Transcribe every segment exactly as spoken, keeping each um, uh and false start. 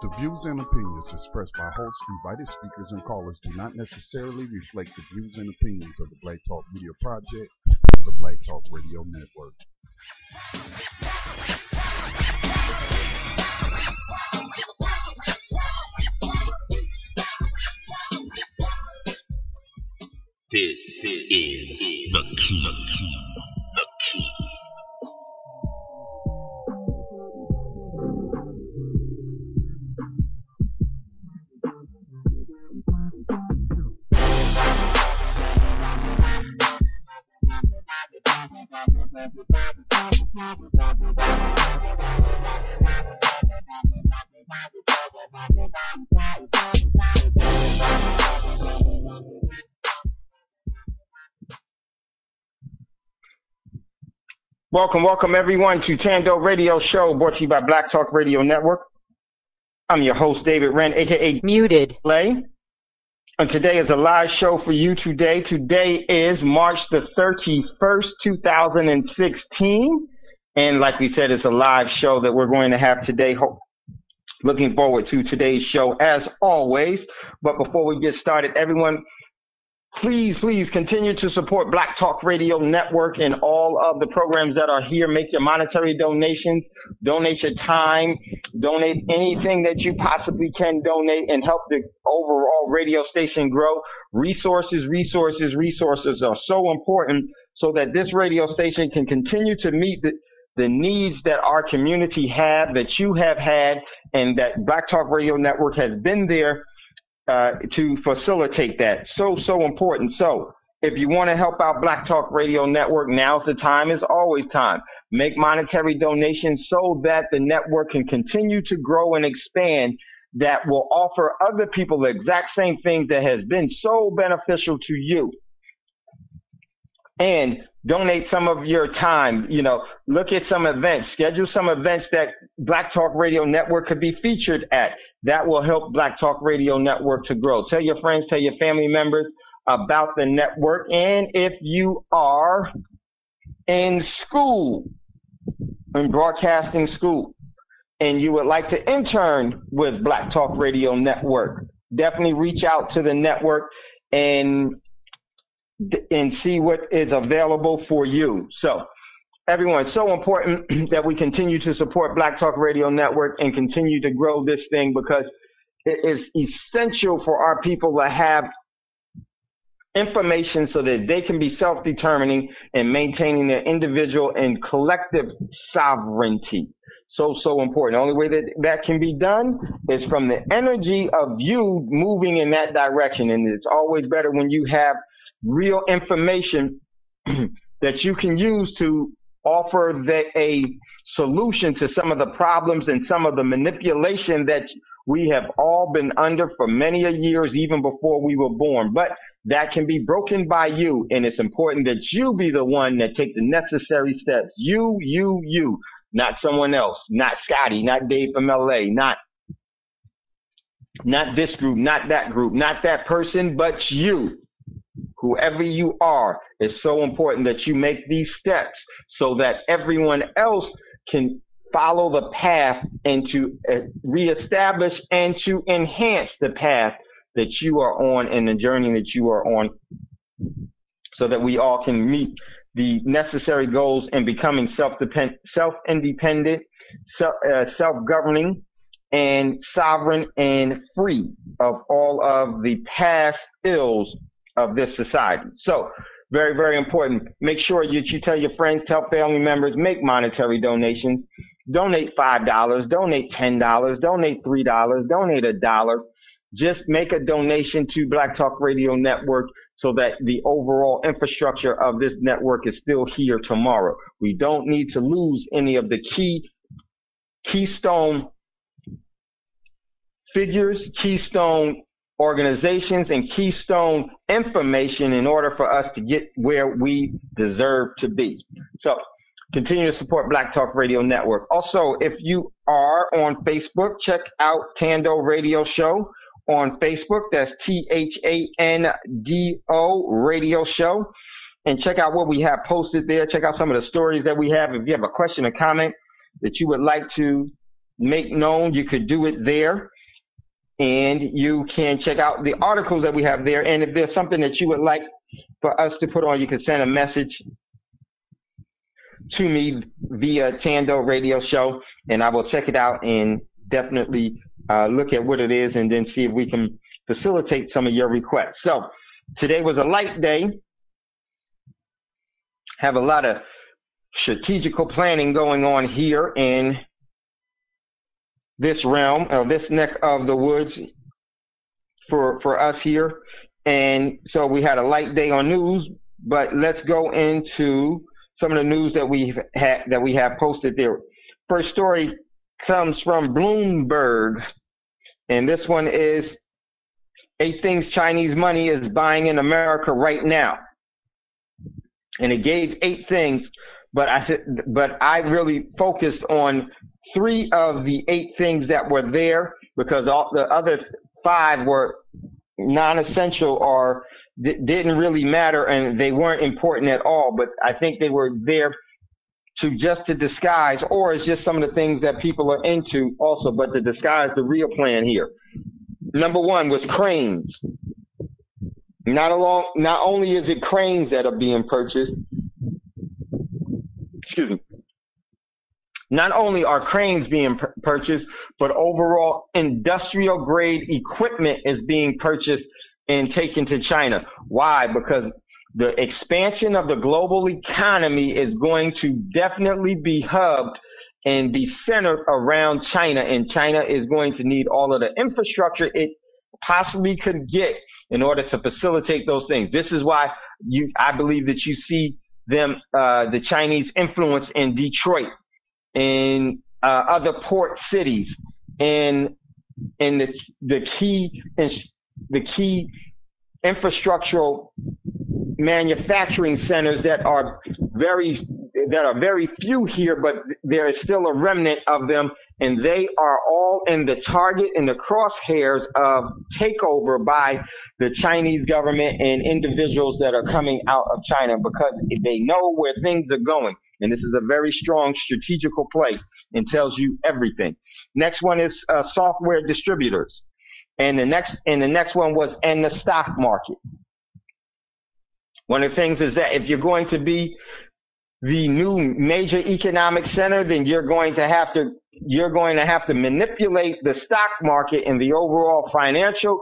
The views and opinions expressed by hosts, invited speakers, and callers do not necessarily reflect the views and opinions of the Black Talk Media Project or the Black Talk Radio Network. This is the key. The key. Welcome, welcome everyone to Tando Radio Show, brought to you by Black Talk Radio Network. I'm your host, David Wren, aka Muted. Play. And today is a live show for you today. Today is March the thirty-first, two thousand sixteen. And like we said, it's a live show that we're going to have today. Looking forward to today's show as always. But before we get started, everyone, Please, please continue to support Black Talk Radio Network and all of the programs that are here. Make your monetary donations, donate your time, donate anything that you possibly can donate and help the overall radio station grow. Resources, resources, resources are so important so that this radio station can continue to meet the, the needs that our community have, that you have had, and that Black Talk Radio Network has been there Uh, to facilitate that. So, so important. So, if you want to help out Black Talk Radio Network, now's the time. Is always time. Make monetary donations so that the network can continue to grow and expand, that will offer other people the exact same things that has been so beneficial to you. And donate some of your time. You know, look at some events, schedule some events that Black Talk Radio Network could be featured at. That will help Black Talk Radio Network to grow. Tell your friends, tell your family members about the network. And if you are in school, in broadcasting school, and you would like to intern with Black Talk Radio Network, definitely reach out to the network and and see what is available for you. So, everyone, it's so important that we continue to support Black Talk Radio Network and continue to grow this thing, because it is essential for our people to have information so that they can be self-determining and maintaining their individual and collective sovereignty. So, so important. The only way that that can be done is from the energy of you moving in that direction. And it's always better when you have real information that you can use to offer the, a solution to some of the problems and some of the manipulation that we have all been under for many years, even before we were born. But that can be broken by you, and it's important that you be the one that take the necessary steps. You, you, you, not someone else, not Scotty, not Dave from L A, not not this group, not that group, not that person, but you. Whoever you are, is so important that you make these steps so that everyone else can follow the path and to uh, reestablish and to enhance the path that you are on and the journey that you are on, so that we all can meet the necessary goals in becoming self-dependent, self-independent, self, uh, self-governing, and sovereign and free of all of the past ills of this society. So, very, very important. Make sure that you tell your friends, tell family members, make monetary donations. Donate five dollars, donate ten dollars, donate three dollars, donate a dollar. Just make a donation to Black Talk Radio Network so that the overall infrastructure of this network is still here tomorrow. We don't need to lose any of the key keystone figures, keystone organizations, and keystone information in order for us to get where we deserve to be. So continue to support Black Talk Radio Network. Also, if you are on Facebook, check out Tando Radio Show on Facebook. That's T H A N D O Radio Show. And check out what we have posted there. Check out some of the stories that we have. If you have a question or comment that you would like to make known, you could do it there. and you can check out the articles that we have there. And if there's something that you would like for us to put on, you can send a message to me via Tando Radio Show, and I will check it out and definitely uh, look at what it is and then see if we can facilitate some of your requests. So today was a light day. Have a lot of strategical planning going on here in this realm, or this neck of the woods for for us here. And so we had a light day on news, but let's go into some of the news that we've had, that we have posted there. First story comes from Bloomberg, and this one is eight things Chinese money is buying in America right now. And it gave eight things, but I but I really focused on three of the eight things that were there, because all the other five were non-essential or d- didn't really matter, and they weren't important at all. But I think they were there to just to disguise, or it's just some of the things that people are into also, but to disguise the real plan here. Number one was cranes. Not along, not only is it cranes that are being purchased, excuse me, not only are cranes being pur- purchased, but overall industrial grade equipment is being purchased and taken to China. Why? Because the expansion of the global economy is going to definitely be hubbed and be centered around China, and China is going to need all of the infrastructure it possibly could get in order to facilitate those things. This is why you, I believe that you see them, uh, the Chinese influence in Detroit, in uh, other port cities, and in the the key the key infrastructural manufacturing centers that are very that are very few here, but there is still a remnant of them, and they are all in the target in the crosshairs of takeover by the Chinese government and individuals that are coming out of China, because they know where things are going. And this is a very strong strategical play and tells you everything. Next one is uh, software distributors. And the next and the next one was and the stock market. One of the things is that if you're going to be the new major economic center, then you're going to have to you're going to have to manipulate the stock market and the overall financial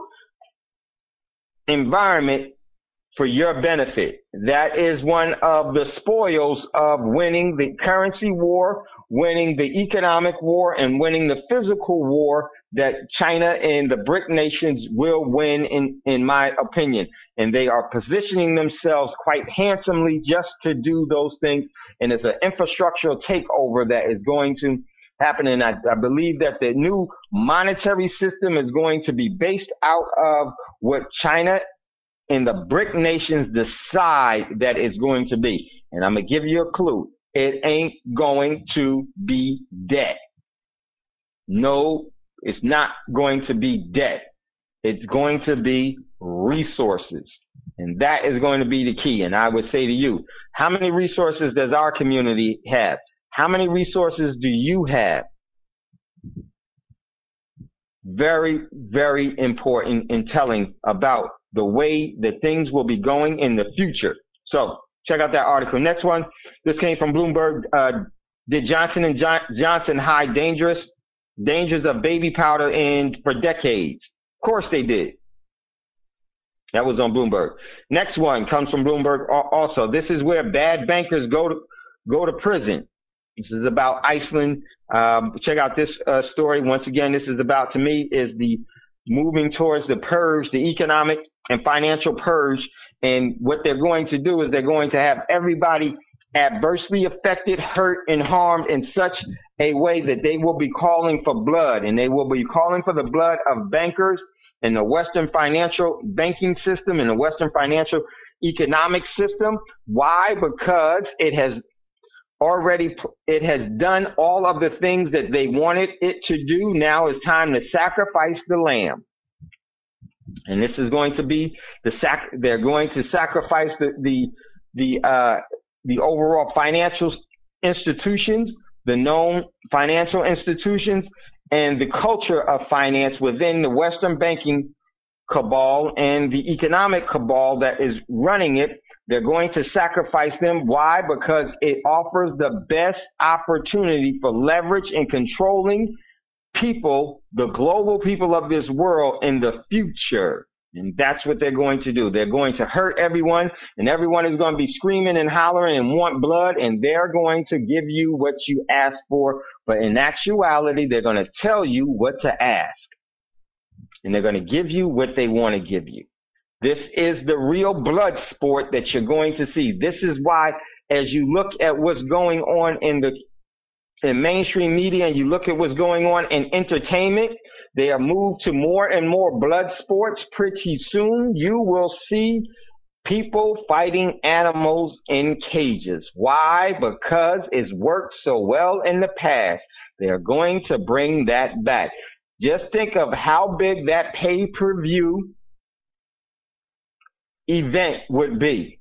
environment for your benefit. That is one of the spoils of winning the currency war, winning the economic war, and winning the physical war that China and the BRIC nations will win, in, in my opinion. And they are positioning themselves quite handsomely just to do those things. And it's an infrastructural takeover that is going to happen. And I, I believe that the new monetary system is going to be based out of what China and the BRIC nations decide that it's going to be. And I'm going to give you a clue. It ain't going to be debt. No, it's not going to be debt. It's going to be resources. And that is going to be the key. And I would say to you, how many resources does our community have? How many resources do you have? Very, very important in telling about the way that things will be going in the future. So check out that article. Next one, this came from Bloomberg. Uh, did Johnson and John- Johnson hide dangerous dangers of baby powder in for decades? Of course they did. That was on Bloomberg. Next one comes from Bloomberg also. This is where bad bankers go to go to prison. This is about Iceland. Um, check out this uh, story. Once again, this is about, to me, is the moving towards the purge, the economic and financial purge. And what they're going to do is they're going to have everybody adversely affected, hurt, and harmed in such a way that they will be calling for blood. And they will be calling for the blood of bankers in the Western financial banking system, in the Western financial economic system. Why? Because it has already, it has done all of the things that they wanted it to do. Now it's time to sacrifice the lamb. And this is going to be the sac, they're going to sacrifice the, the, the, uh, the overall financial institutions, the known financial institutions, and the culture of finance within the Western banking cabal and the economic cabal that is running it. They're going to sacrifice them. Why? Because it offers the best opportunity for leverage and controlling people, the global people of this world in the future. And that's what they're going to do. They're going to hurt everyone, and everyone is going to be screaming and hollering and want blood, and they're going to give you what you ask for. But in actuality, they're going to tell you what to ask, and they're going to give you what they want to give you. This is the real blood sport that you're going to see. This is why, as you look at what's going on in the in mainstream media and you look at what's going on in entertainment, they are moved to more and more blood sports. Pretty soon, you will see people fighting animals in cages. Why? Because it's worked so well in the past. They are going to bring that back. Just think of how big that pay-per-view event would be.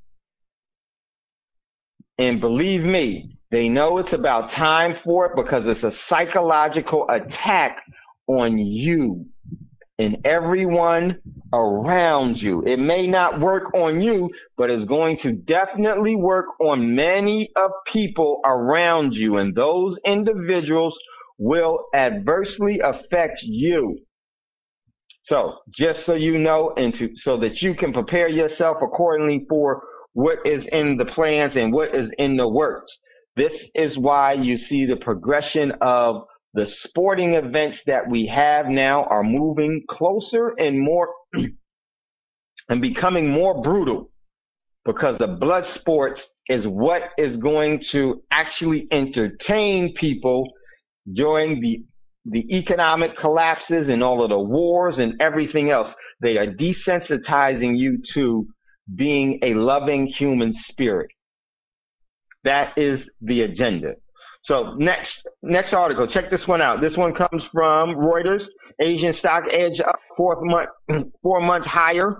And believe me, they know it's about time for it because it's a psychological attack on you and everyone around you. It may not work on you, but it's going to definitely work on many of people around you, and those individuals will adversely affect you. So just so you know, and to, so that you can prepare yourself accordingly for what is in the plans and what is in the works. This is why you see the progression of the sporting events that we have now are moving closer and more and becoming more brutal, because the blood sports is what is going to actually entertain people during the the economic collapses and all of the wars and everything else. They are desensitizing you to being a loving human spirit. That is the agenda. So next, next article, check this one out. This one comes from Reuters. Asian stock edge up fourth month, four months higher.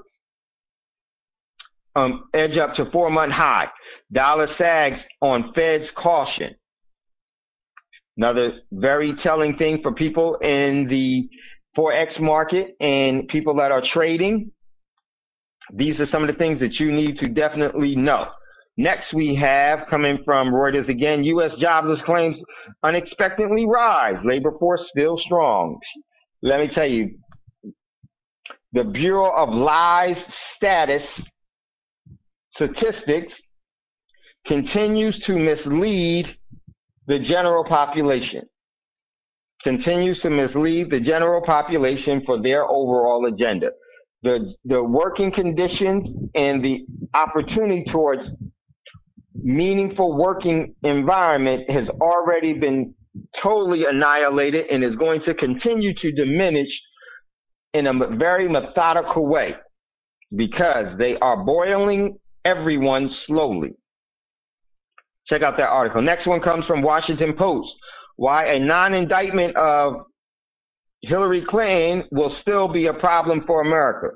Um, edge up to four month high. Dollar sags on Fed's caution. Another very telling thing for people in the forex market and people that are trading. These are some of the things that you need to definitely know. Next, we have, coming from Reuters again, U S jobless claims unexpectedly rise. Labor force still strong. Let me tell you, the Bureau of Lies Status Statistics continues to mislead the general population. Continues to mislead the general population for their overall agenda. The, the working conditions and the opportunity towards meaningful working environment has already been totally annihilated and is going to continue to diminish in a very methodical way because they are boiling everyone slowly. Check out that article. Next one comes from Washington Post. Why a non-indictment of Hillary Clinton will still be a problem for America.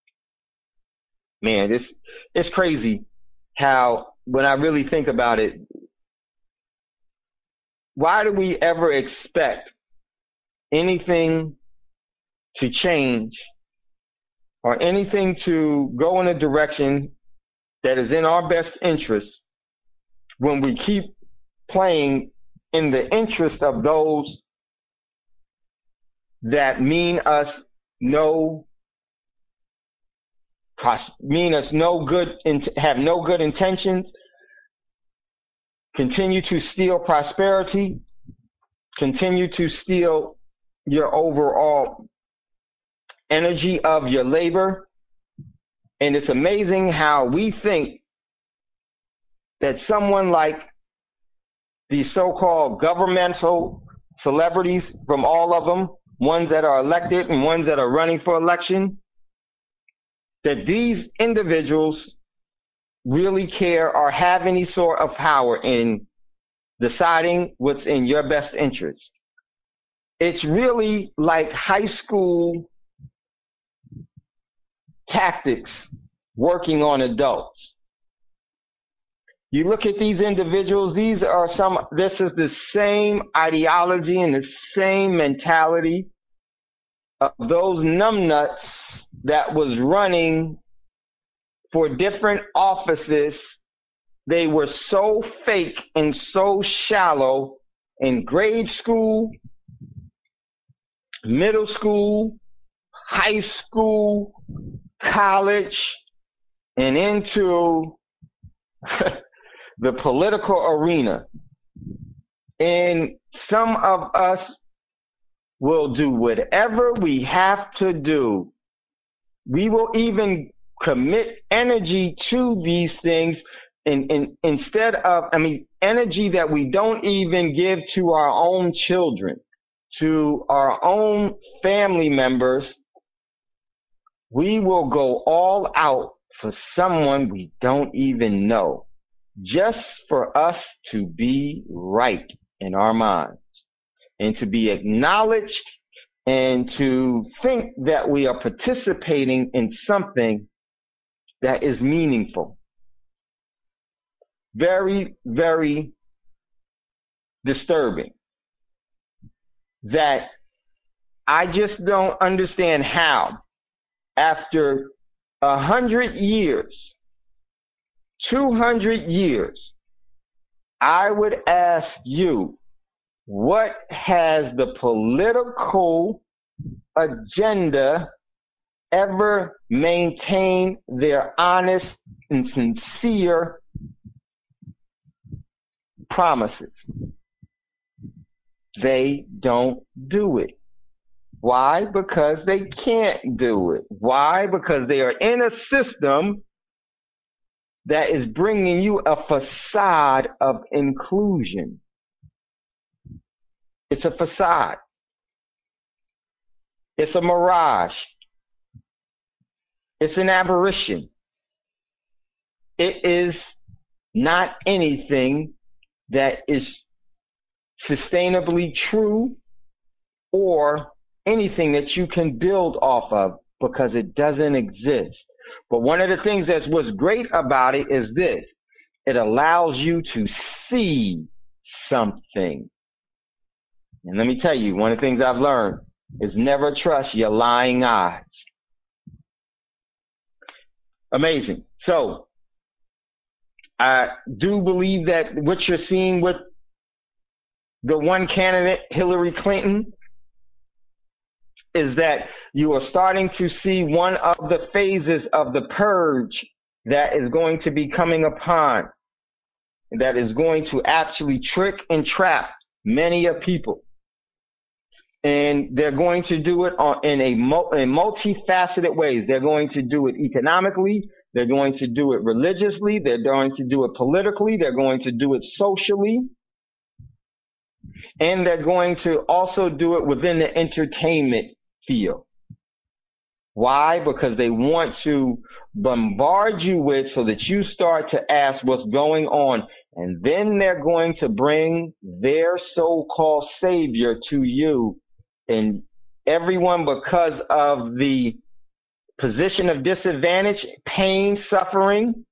Man, it's, it's crazy how, when I really think about it, why do we ever expect anything to change or anything to go in a direction that is in our best interest when we keep playing in the interest of those that mean us no mean us no good, have no good intentions, continue to steal prosperity, continue to steal your overall energy of your labor. And it's amazing how we think that someone like the so-called governmental celebrities, from all of them, ones that are elected and ones that are running for election, that these individuals really care or have any sort of power in deciding what's in your best interest. It's really like high school tactics working on adults. You look at these individuals, these are some, this is the same ideology and the same mentality of those numbnuts that was running for different offices. They were so fake and so shallow in grade school, middle school, high school, college, and into the political arena. And some of us will do whatever we have to do. We will even commit energy to these things in, in, instead of, I mean, energy that we don't even give to our own children, to our own family members. We will go all out for someone we don't even know, just for us to be right in our minds and to be acknowledged and to think that we are participating in something that is meaningful. Very, very disturbing. That I just don't understand how, after a hundred years, two hundred years, I would ask you, what has the political agenda ever maintained their honest and sincere promises? They don't do it. Why? Because they can't do it. Why? Because they are in a system that is bringing you a facade of inclusion. It's a facade. It's a mirage. It's an aberration. It is not anything that is sustainably true or anything that you can build off of, because it doesn't exist. But one of the things that's what's great about it is this: it allows you to see something. And let me tell you, one of the things I've learned is never trust your lying eyes. Amazing. So I do believe that what you're seeing with the one candidate, Hillary Clinton, is that you are starting to see one of the phases of the purge that is going to be coming upon, that is going to actually trick and trap many of people. And they're going to do it on, in a in multifaceted ways. They're going to do it economically. They're going to do it religiously. They're going to do it politically. They're going to do it socially. And they're going to also do it within the entertainment field. Why? Because they want to bombard you with, so that you start to ask what's going on. And then they're going to bring their so-called savior to you. And everyone, because of the position of disadvantage, pain, suffering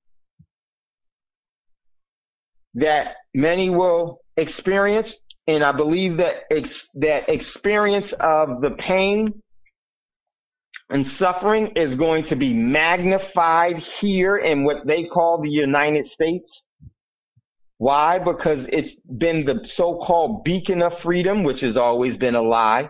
that many will experience, and I believe that ex- that experience of the pain and suffering is going to be magnified here in what they call the United States. Why? Because it's been the so-called beacon of freedom, which has always been a lie.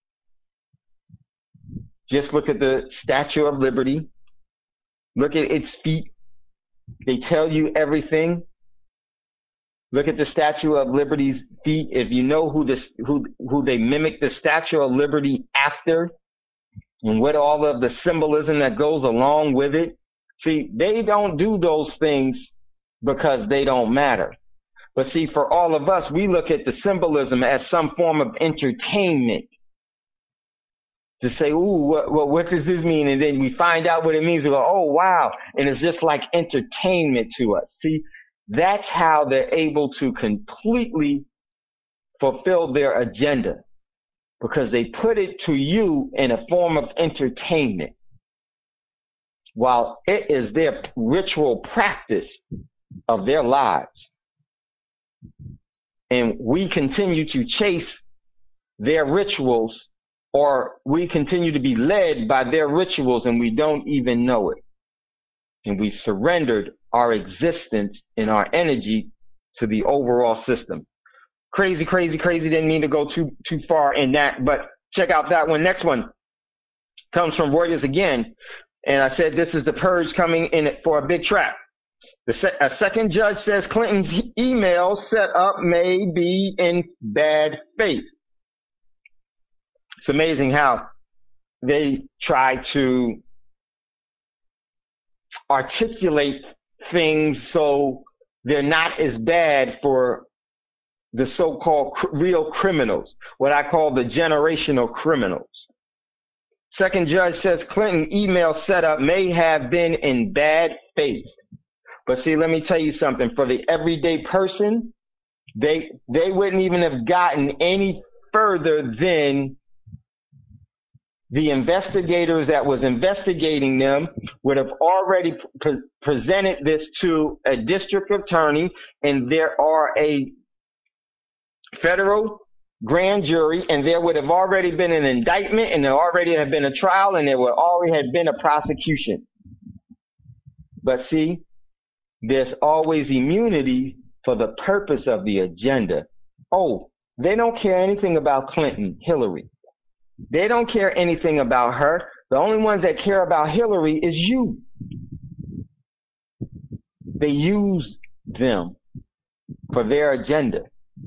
Just look at the Statue of Liberty. Look at its feet. They tell you everything. Look at the Statue of Liberty's feet. If you know who this, who who they mimic the Statue of Liberty after, and what all of the symbolism that goes along with it. See, they don't do those things because they don't matter. But see, for all of us, we look at the symbolism as some form of entertainment. To say, ooh, what, what, what does this mean? And then we find out what it means. We go, oh, wow. And it's just like entertainment to us. See, that's how they're able to completely fulfill their agenda, because they put it to you in a form of entertainment, while it is their ritual practice of their lives. And we continue to chase their rituals, or we continue to be led by their rituals, and we don't even know it. And we surrendered our existence and our energy to the overall system. Crazy, crazy, crazy. Didn't mean to go too too far in that, but check out that one. Next one comes from Reuters again. And I said this is the purge coming in for a big trap. The se- a second judge says Clinton's email set up may be in bad faith. It's amazing how they try to articulate things so they're not as bad for the so-called cr- real criminals, what I call the generational criminals. Second judge says Clinton email setup may have been in bad faith. But see, let me tell you something. For the everyday person, they they wouldn't even have gotten any further than the investigators that was investigating them would have already pre- presented this to a district attorney, and there are a federal grand jury, and there would have already been an indictment, and there already have been a trial, and there would already have been a prosecution. But see, there's always immunity for the purpose of the agenda. Oh, they don't care anything about Clinton, Hillary. They don't care anything about her. The only ones that care about Hillary is you. They use them for their agenda.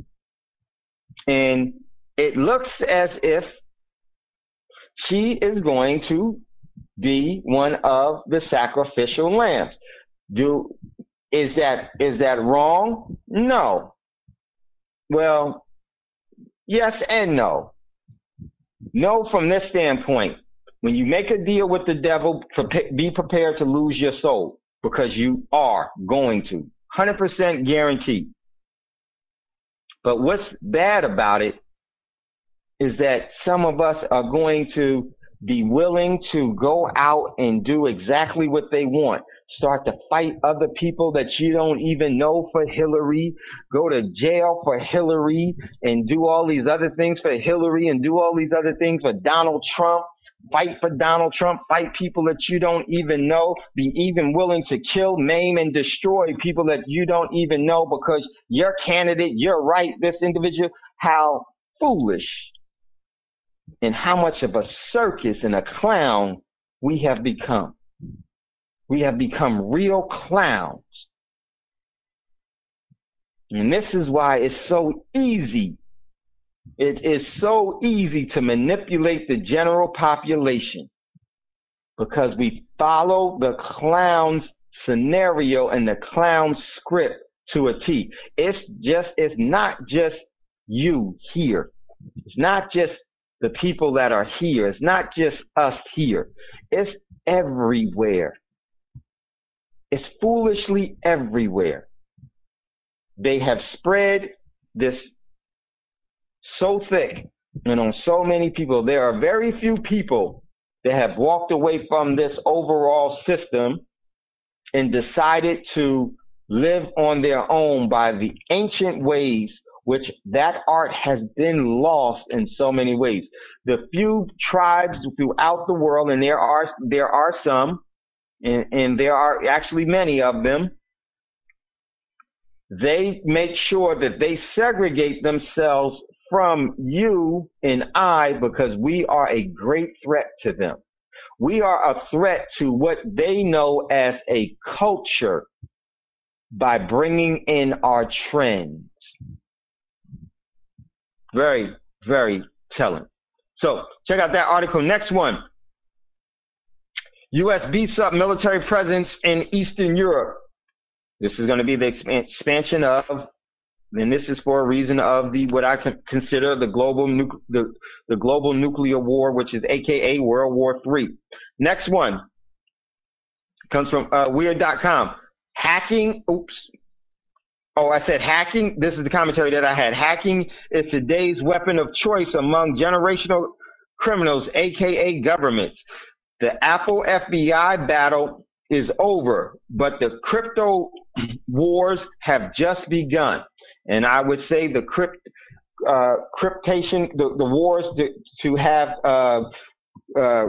And it looks as if she is going to be one of the sacrificial lambs. Do is that is that wrong? No. Well, yes and no. No, from this standpoint, when you make a deal with the devil, be prepared to lose your soul, because you are going to, one hundred percent guaranteed. But what's bad about it is that some of us are going to be willing to go out and do exactly what they want. Start to fight other people that you don't even know for Hillary, go to jail for Hillary, and do all these other things for Hillary, and do all these other things for Donald Trump. Fight for Donald Trump, fight people that you don't even know, be even willing to kill, maim, and destroy people that you don't even know because your candidate, you're right, this individual. How foolish and how much of a circus and a clown we have become. We have become real clowns. And this is why it's so easy. It is so easy to manipulate the general population, because we follow the clown's scenario and the clown's script to a T. It's just, it's not just you here. It's not just the people that are here. It's not just us here. It's everywhere. It's foolishly everywhere. They have spread this so thick and on so many people. There are very few people that have walked away from this overall system and decided to live on their own by the ancient ways, which that art has been lost in so many ways. The few tribes throughout the world, and there are there are some, and, and there are actually many of them, they make sure that they segregate themselves from you and I, because we are a great threat to them. We are a threat to what they know as a culture by bringing in our trends. Very, very telling. So check out that article. Next one. U S beefs up military presence in Eastern Europe. This is going to be the expansion of, and this is for a reason of the what I consider the global nu- the, the global nuclear war, which is A K A World War Three. Next one comes from uh, Weird dot com. Hacking. Oops. Oh, I said hacking. This is the commentary that I had. Hacking is today's weapon of choice among generational criminals, A K A governments. The Apple F B I battle is over, but the crypto wars have just begun. And I would say the crypt, uh, cryptation, the, the wars to, to have, uh, uh,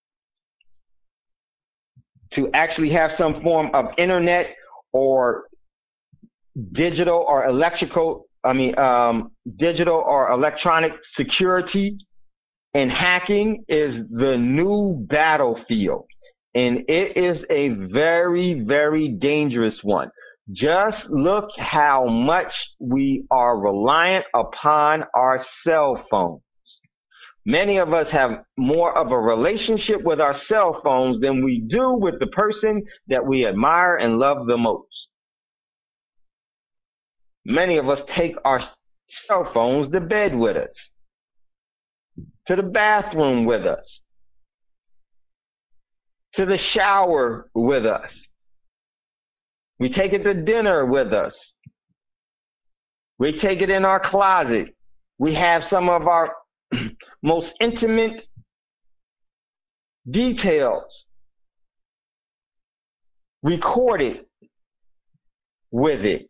to actually have some form of internet or digital or electrical, I mean, um, digital or electronic security and hacking is the new battlefield. And it is a very, very dangerous one. Just look how much we are reliant upon our cell phones. Many of us have more of a relationship with our cell phones than we do with the person that we admire and love the most. Many of us take our cell phones to bed with us, to the bathroom with us, to the shower with us. We take it to dinner with us. We take it in our closet. We have some of our most intimate details recorded with it.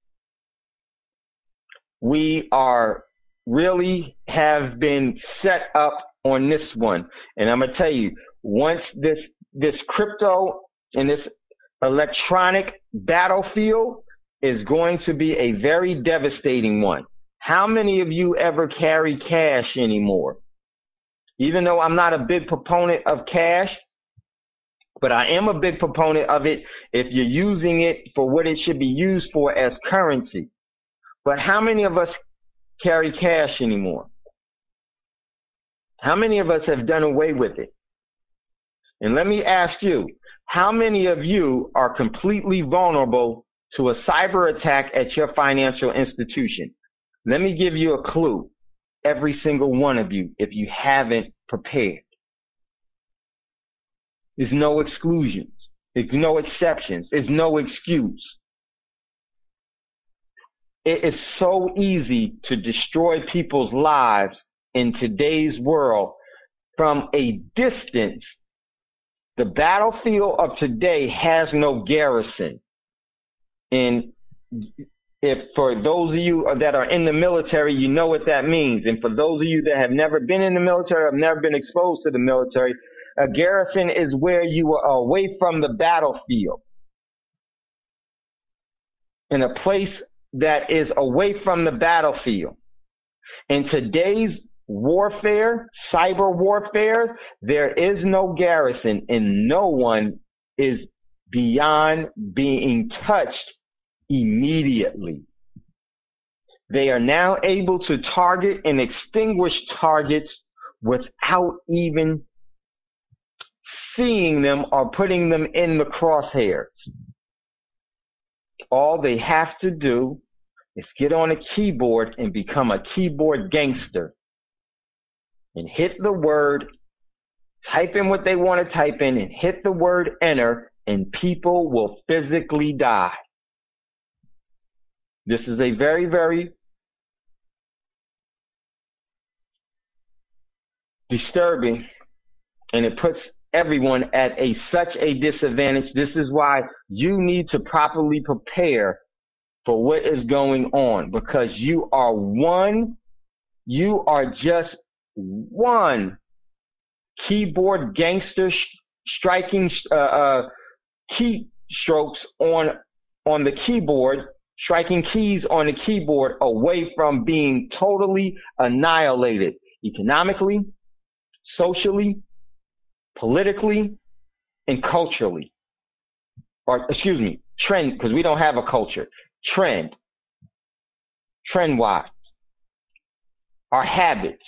We are really have been set up on this one. And I'm going to tell you, once this, this crypto and this electronic battlefield is going to be a very devastating one. How many of you ever carry cash anymore? Even though I'm not a big proponent of cash, but I am a big proponent of it if you're using it for what it should be used for as currency. But how many of us carry cash anymore? How many of us have done away with it? And let me ask you, how many of you are completely vulnerable to a cyber attack at your financial institution? Let me give you a clue. Every single one of you, if you haven't prepared. There's no exclusions. There's no exceptions. There's no excuse. It is so easy to destroy people's lives in today's world from a distance. The battlefield of today has no garrison. And if for those of you that are in the military, you know what that means. And for those of you that have never been in the military, have never been exposed to the military, a garrison is where you are away from the battlefield. In a place that is away from the battlefield. In today's warfare, cyber warfare, there is no garrison and no one is beyond being touched immediately. They are now able to target and extinguish targets without even seeing them or putting them in the crosshairs. All they have to do is get on a keyboard and become a keyboard gangster and hit the word, type in what they want to type in and hit the word enter, and people will physically die. This is a very, very disturbing, and it puts everyone at a such a disadvantage. This is why you need to properly prepare for what is going on, because you are one, you are just one keyboard gangster sh- striking uh, uh, keystrokes on on the keyboard, striking keys on the keyboard away from being totally annihilated economically, socially, politically, and culturally. Or, excuse me, trend, because we don't have a culture. Trend. Trend-wise. Our habits.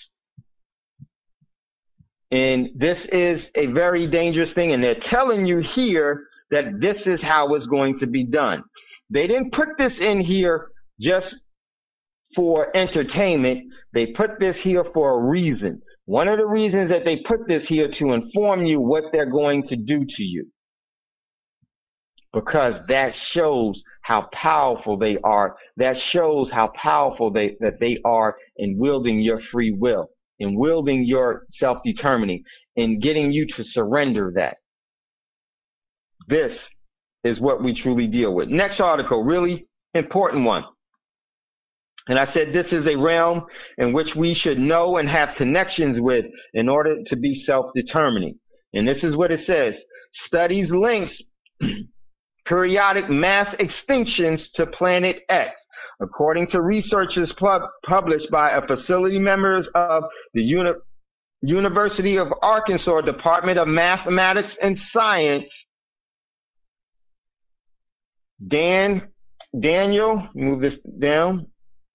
And this is a very dangerous thing, and they're telling you here that this is how it's going to be done. They didn't put this in here just for entertainment. They put this here for a reason. One of the reasons that they put this here to inform you what they're going to do to you. Because that shows how powerful they are. That shows how powerful they that they are in wielding your free will, in wielding your self-determining, in getting you to surrender that. This is what we truly deal with. Next article, really important one. And I said this is a realm in which we should know and have connections with in order to be self-determining. And this is what it says. Studies links periodic mass extinctions to Planet X. According to researchers pub- published by a facility members of the Uni- University of Arkansas Department of Mathematics and Science, Dan, Daniel, move this down,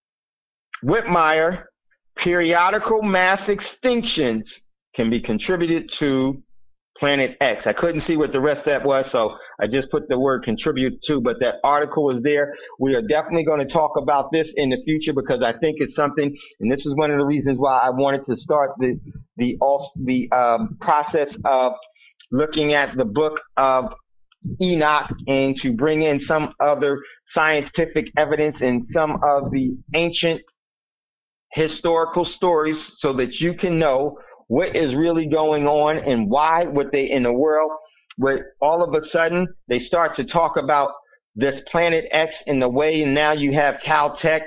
Whitmire, periodical mass extinctions can be contributed to Planet X. I couldn't see what the rest of that was, so I just put the word contribute to, but that article is there. We are definitely going to talk about this in the future because I think it's something, and this is one of the reasons why I wanted to start the the the um, process of looking at the book of Enoch and to bring in some other scientific evidence and some of the ancient historical stories so that you can know what is really going on and why, what they in the world, where all of a sudden they start to talk about this Planet X in the way, and now you have Caltech.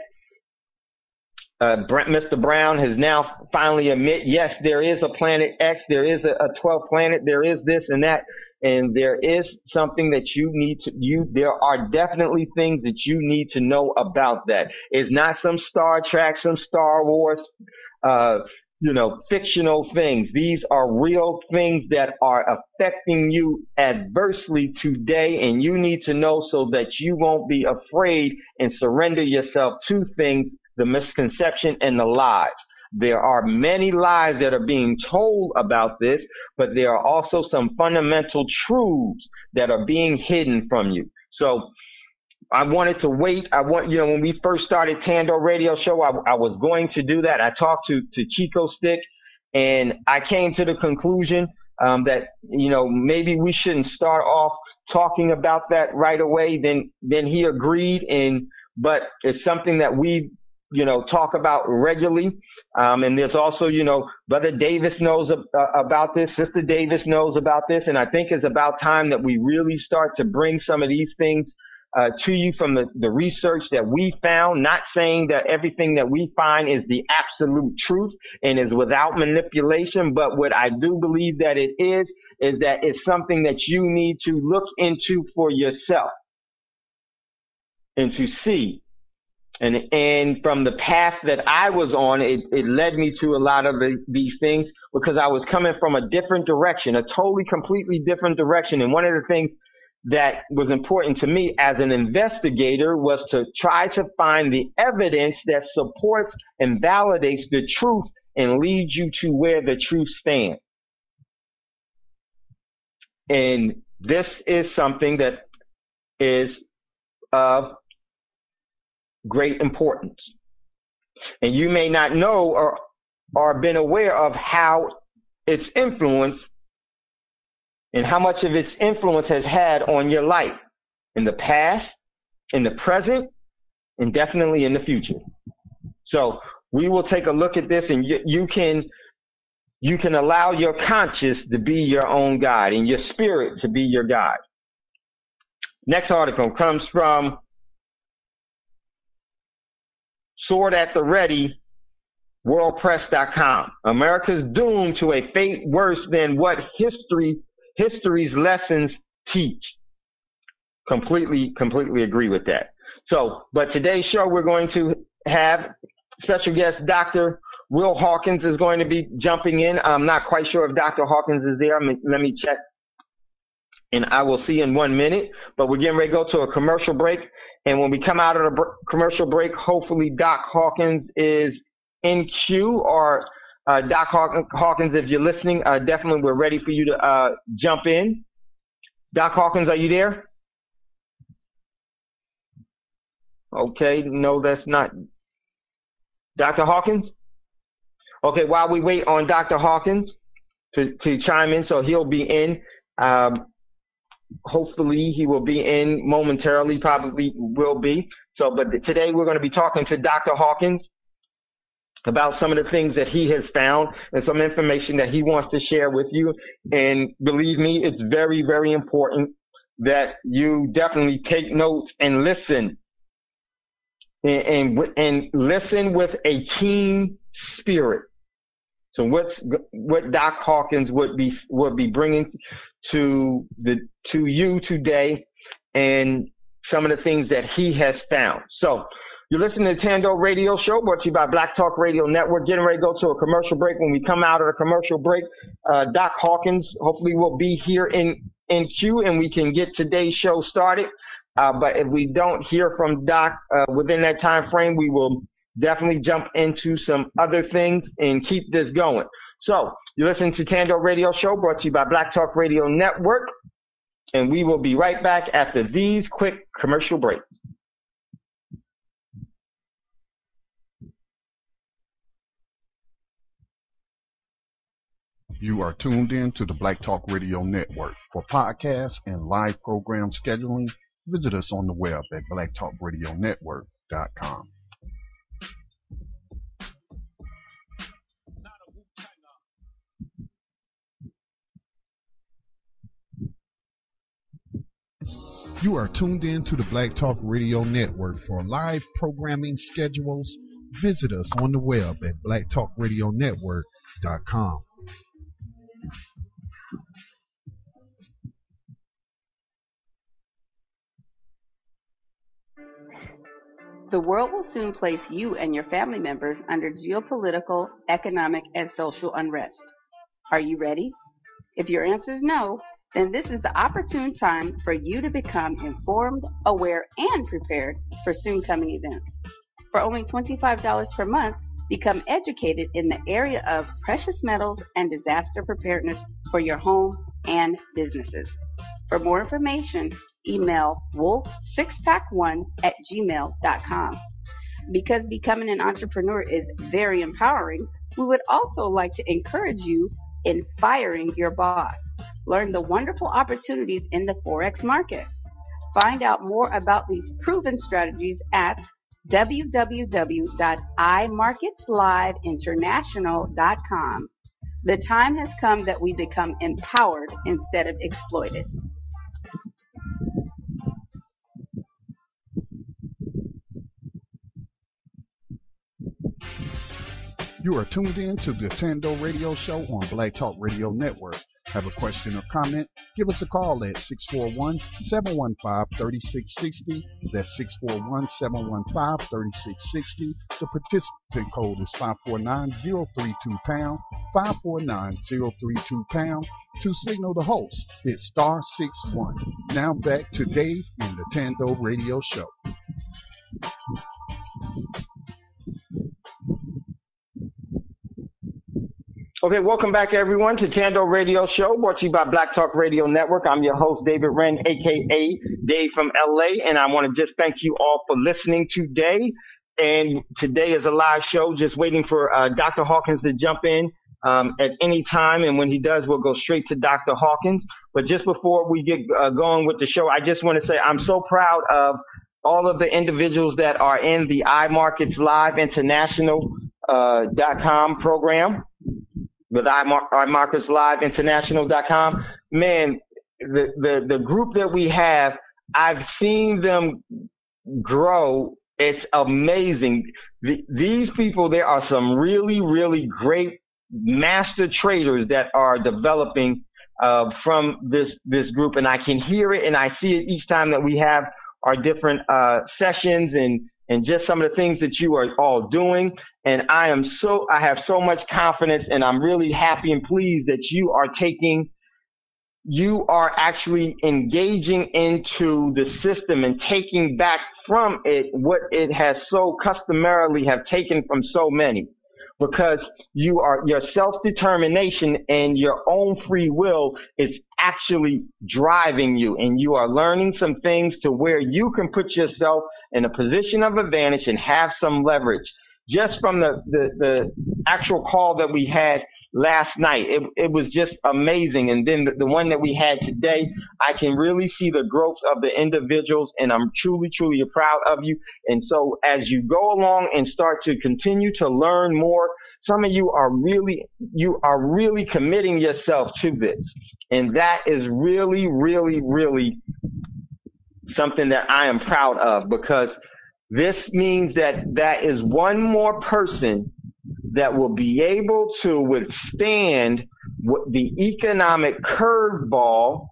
Uh, Mister Brown has now finally admit, yes, there is a Planet X, there is a, a twelfth planet, there is this and that, and there is something that you need to, you, there are definitely things that you need to know about that. It's not some Star Trek, some Star Wars, uh, you know, fictional things. These are real things that are affecting you adversely today, and you need to know so that you won't be afraid and surrender yourself to things, the misconception and the lies. There are many lies that are being told about this, but there are also some fundamental truths that are being hidden from you. So I wanted to wait. I want, you know, when we first started Tando Radio Show, I, I was going to do that. I talked to, to Chico Stick, and I came to the conclusion um, that, you know, maybe we shouldn't start off talking about that right away. Then, then he agreed, and but it's something that we, you know, talk about regularly. Um, and there's also, you know, Brother Davis knows uh, about this. Sister Davis knows about this. And I think it's about time that we really start to bring some of these things uh, to you from the, the research that we found, not saying that everything that we find is the absolute truth and is without manipulation. But what I do believe that it is, is that it's something that you need to look into for yourself and to see. And and from the path that I was on, it, it led me to a lot of the, these things because I was coming from a different direction, a totally, completely different direction. And one of the things that was important to me as an investigator was to try to find the evidence that supports and validates the truth and leads you to where the truth stands. And this is something that is of great importance. And you may not know or, or been aware of how its influence and how much of its influence has had on your life in the past, in the present, and definitely in the future. So we will take a look at this, and you, you can you can allow your conscience to be your own guide and your spirit to be your guide. Next article comes from Sword at the Ready, world press dot com. America's doomed to a fate worse than what history history's lessons teach. Completely, completely agree with that. So, but today's show we're going to have special guest Doctor Will Hawkins is going to be jumping in. I'm not quite sure if Doctor Hawkins is there. Let me check, and I will see in one minute. But we're getting ready to go to a commercial break. And when we come out of the br- commercial break, hopefully Doc Hawkins is in queue, or uh, Doc Haw- Hawkins, if you're listening, uh, definitely we're ready for you to uh, jump in. Doc Hawkins, are you there? Okay, no, that's not Doctor Hawkins. Okay, while we wait on Doctor Hawkins to, to chime in, so he'll be in. Um, Hopefully he will be in momentarily, probably will be. So, but today we're going to be talking to Doctor Hawkins about some of the things that he has found and some information that he wants to share with you. And believe me, it's very, very important that you definitely take notes and listen, and, and, and listen with a keen spirit. So what's what Doc Hawkins would be would be bringing to the to you today, and some of the things that he has found. So you're listening to Tando Radio Show, brought to you by Black Talk Radio Network. Getting ready to go to a commercial break. When we come out of the commercial break, uh, Doc Hawkins hopefully will be here in in queue, and we can get today's show started. Uh, but if we don't hear from Doc uh, within that time frame, we will definitely jump into some other things and keep this going. So you're listening to Tando Radio Show, brought to you by Black Talk Radio Network, and we will be right back after these quick commercial breaks. You are tuned in to the Black Talk Radio Network. For podcasts and live program scheduling, visit us on the web at black talk radio network dot com. You are tuned in to the Black Talk Radio Network. For live programming schedules, visit us on the web at black talk radio network dot com. The world will soon place you and your family members under geopolitical, economic, and social unrest. Are you ready? If your answer is no, then this is the opportune time for you to become informed, aware, and prepared for soon coming events. For only twenty-five dollars per month, become educated in the area of precious metals and disaster preparedness for your home and businesses. For more information, email wolf six pack one at gmail dot com. Because becoming an entrepreneur is very empowering, we would also like to encourage you in firing your boss. Learn the wonderful opportunities in the Forex market. Find out more about these proven strategies at w w w dot i markets live international dot com. The time has come that we become empowered instead of exploited. You are tuned in to the Tando Radio Show on Black Talk Radio Network. Have a question or comment? Give us a call at six four one, seven one five, three six six zero. That's six four one, seven one five, three six six zero. The participant code is five four nine zero three two pound, five four nine zero three two pound. To signal the host, it's star six one. Now back to Dave in the Tando Radio Show. Okay, welcome back, everyone, to Tando Radio Show, brought to you by Black Talk Radio Network. I'm your host, David Wren, a k a. Dave from L A, and I want to just thank you all for listening today. And today is a live show, just waiting for uh, Doctor Hawkins to jump in um, at any time, and when he does, we'll go straight to Doctor Hawkins. But just before we get uh, going with the show, I just want to say I'm so proud of all of the individuals that are in the iMarkets Live International uh, dot com program. With iMarkets Live International dot com, man, the, the, the group that we have, I've seen them grow. It's amazing. The, these people, there are some really, really great master traders that are developing uh, from this, this group, and I can hear it and I see it each time that we have our different uh, sessions and and just some of the things that you are all doing. And I am so, I have so much confidence, and I'm really happy and pleased that you are taking, you are actually engaging into the system and taking back from it what it has so customarily have taken from so many. Because you are, your self-determination and your own free will is actually driving you, and you are learning some things to where you can put yourself in a position of advantage and have some leverage. Just from the, the, the actual call that we had last night, it, it was just amazing. And then the, the one that we had today, I can really see the growth of the individuals, and I'm truly, truly proud of you. And so as you go along and start to continue to learn more, some of you are really, you are really committing yourself to this. And that is really, really, really something that I am proud of, because this means that that is one more person that will be able to withstand the economic curveball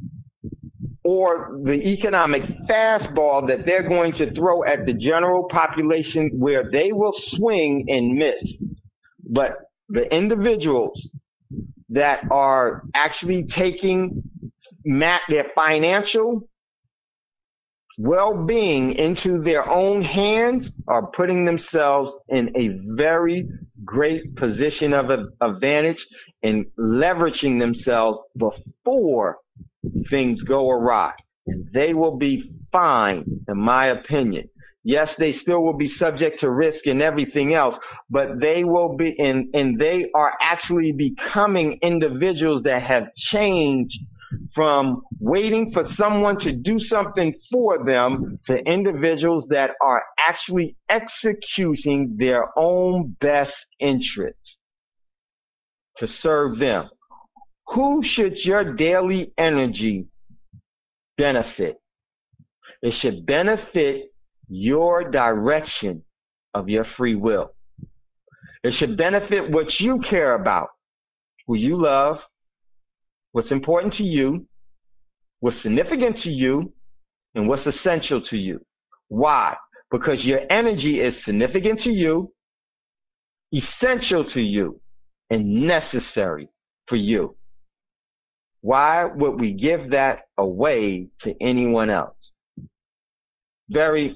or the economic fastball that they're going to throw at the general population, where they will swing and miss. But the individuals that are actually taking their financial well-being into their own hands are putting themselves in a very great position of advantage and leveraging themselves before things go awry. And they will be fine, in my opinion. Yes, they still will be subject to risk and everything else, but they will be, and, and they are actually becoming individuals that have changed from waiting for someone to do something for them to individuals that are actually executing their own best interests to serve them. Who should your daily energy benefit? It should benefit your direction of your free will. It should benefit what you care about, who you love, what's important to you, what's significant to you, and what's essential to you. Why? Because your energy is significant to you, essential to you, and necessary for you. Why would we give that away to anyone else? Very,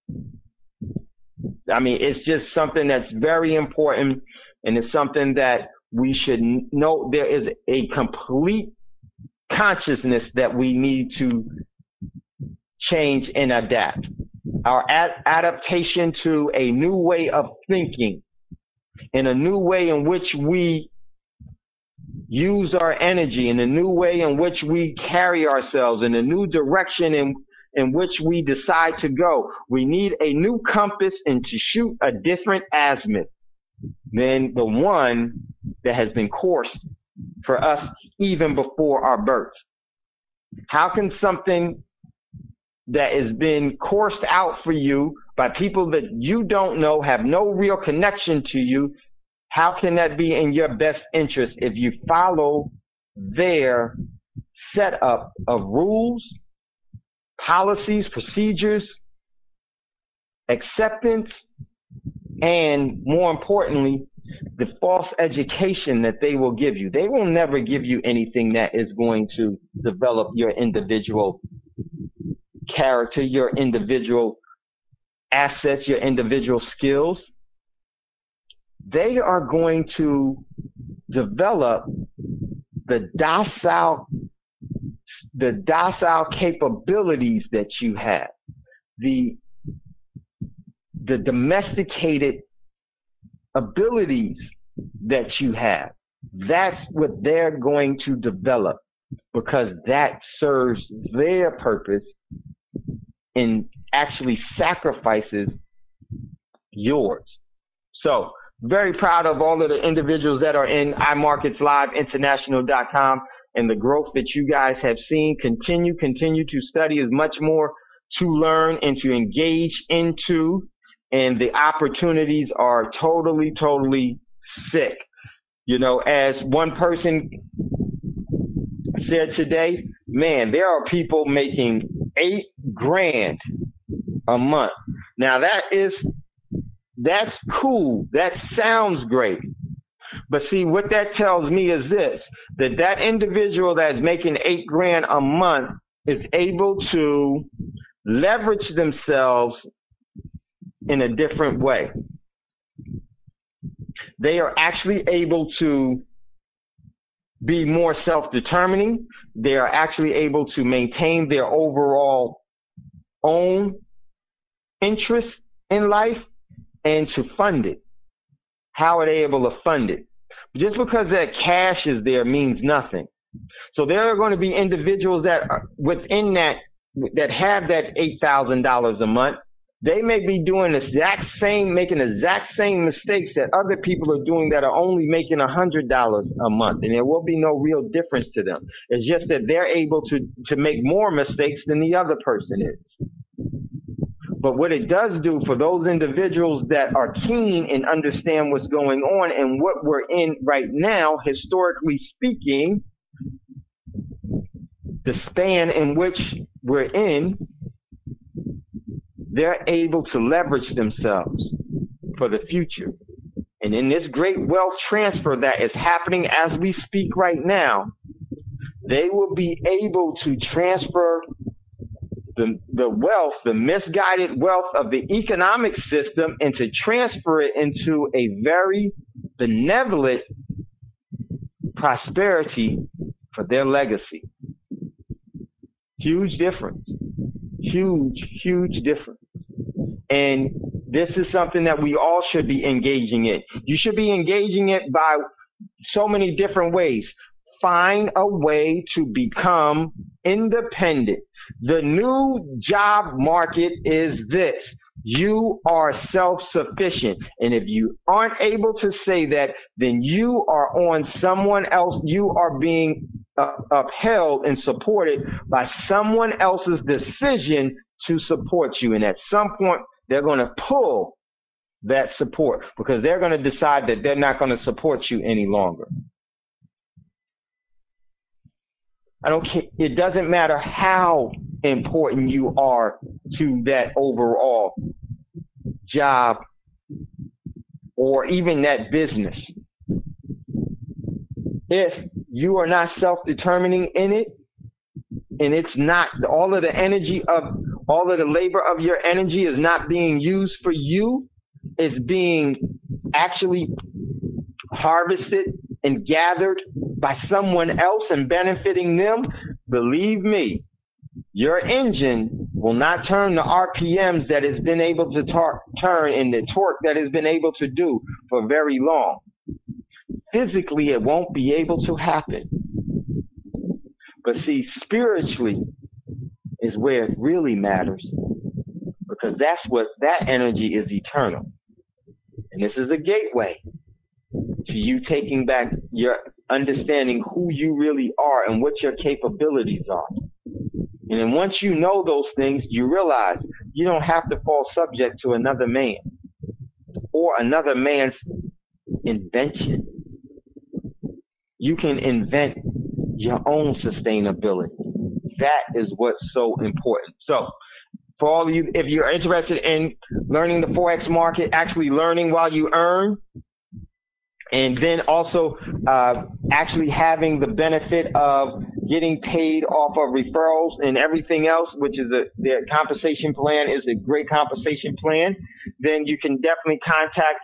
I mean, it's just something that's very important, and it's something that we should know. There is a complete consciousness that we need to change and adapt. Our ad- adaptation to a new way of thinking, and a new way in which we use our energy, in a new way in which we carry ourselves, in a new direction in, in which we decide to go. We need a new compass and to shoot a different azimuth than the one that has been coursed for us even before our birth. How can something that has been coursed out for you by people that you don't know, have no real connection to you, how can that be in your best interest if you follow their setup of rules, policies, procedures, acceptance, and more importantly, the false education that they will give you? They will never give you anything that is going to develop your individual character, your individual assets, your individual skills. They are going to develop the docile, the docile capabilities that you have, the, the domesticated abilities that you have. That's what they're going to develop, because that serves their purpose and actually sacrifices yours. So, very proud of all of the individuals that are in i markets live international dot com and the growth that you guys have seen. Continue, continue to study as much more to learn and to engage into, and the opportunities are totally, totally sick. You know, as one person said today, man, there are people making eight grand a month. Now that is That's cool. That sounds great. But see, what that tells me is this, that that individual that's making eight grand a month is able to leverage themselves in a different way. They are actually able to be more self-determining. They are actually able to maintain their overall own interest in life and to fund it. How are they able to fund it? Just because that cash is there means nothing. So there are going to be individuals that are within that, that have that eight thousand dollars a month, They may be doing the exact same, making the exact same mistakes that other people are doing that are only making one hundred dollars a month, and there will be no real difference to them. It's just that they're able to, to make more mistakes than the other person is. But what it does do for those individuals that are keen and understand what's going on and what we're in right now, historically speaking, the span in which we're in, they're able to leverage themselves for the future. And in this great wealth transfer that is happening as we speak right now, they will be able to transfer the, the wealth, the misguided wealth of the economic system, and to transfer it into a very benevolent prosperity for their legacy. Huge difference. Huge, huge difference. And this is something that we all should be engaging in. You should be engaging it by so many different ways. Find a way to become independent. The new job market is this. You are self-sufficient. And if you aren't able to say that, then you are on someone else. You are being uh, upheld and supported by someone else's decision to support you. And at some point, they're going to pull that support because they're going to decide that they're not going to support you any longer. I don't care. It doesn't matter how important you are to that overall job or even that business. If you are not self-determining in it, and it's not, all of the energy of, all of the labor of your energy is not being used for you, it's being actually harvested and gathered by someone else and benefiting them, believe me, your engine will not turn the R P Ms that it's been able to tar- turn and the torque that it's been able to do for very long. Physically, it won't be able to happen. But see, spiritually is where it really matters, because that's what, that energy is eternal. And this is a gateway to you taking back your understanding who you really are and what your capabilities are. And then once you know those things, you realize you don't have to fall subject to another man or another man's invention. You can invent your own sustainability. That is what's so important. So for all of you, if you're interested in learning the Forex market, actually learning while you earn, and then also uh, actually having the benefit of getting paid off of referrals and everything else, which is a, their compensation plan is a great compensation plan, then you can definitely contact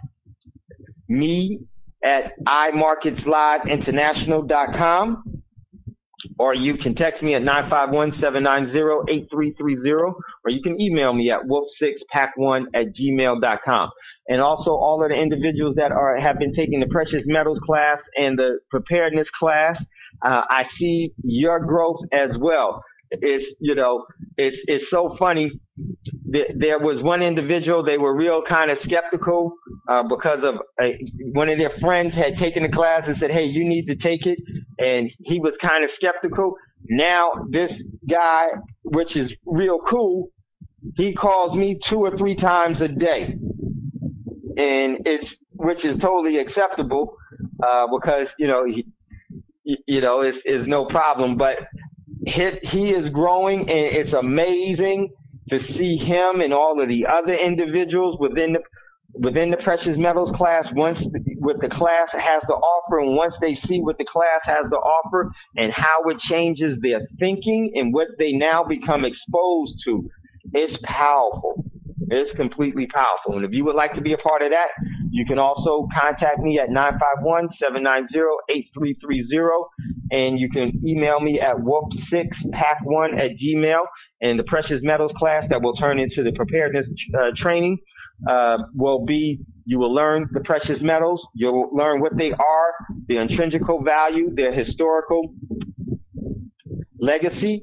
me at i markets live international dot com, or you can text me at nine five one, seven nine zero, eight three three zero, or you can email me at wolf six pack one at gmail dot com. And also all of the individuals that are have been taking the precious metals class and the preparedness class, uh, I see your growth as well. It's, you know, it's, it's so funny. There was one individual, they were real kind of skeptical uh, because of a, one of their friends had taken the class and said, hey, you need to take it. And he was kind of skeptical. Now this guy, which is real cool, he calls me two or three times a day. And it's, which is totally acceptable uh, because, you know, he, you know, it's, it's no problem. But he, he is growing, and it's amazing to see him and all of the other individuals within the within the precious metals class. Once the, what the class has to offer, and once they see what the class has to offer and how it changes their thinking and what they now become exposed to, it's powerful. It's completely powerful. And if you would like to be a part of that, you can also contact me at nine five one, seven nine zero, eight three three zero, and you can email me at wolf six pack one at gmail. And the precious metals class that will turn into the preparedness uh, training uh, will be, you will learn the precious metals, you'll learn what they are, their intrinsic value, their historical legacy,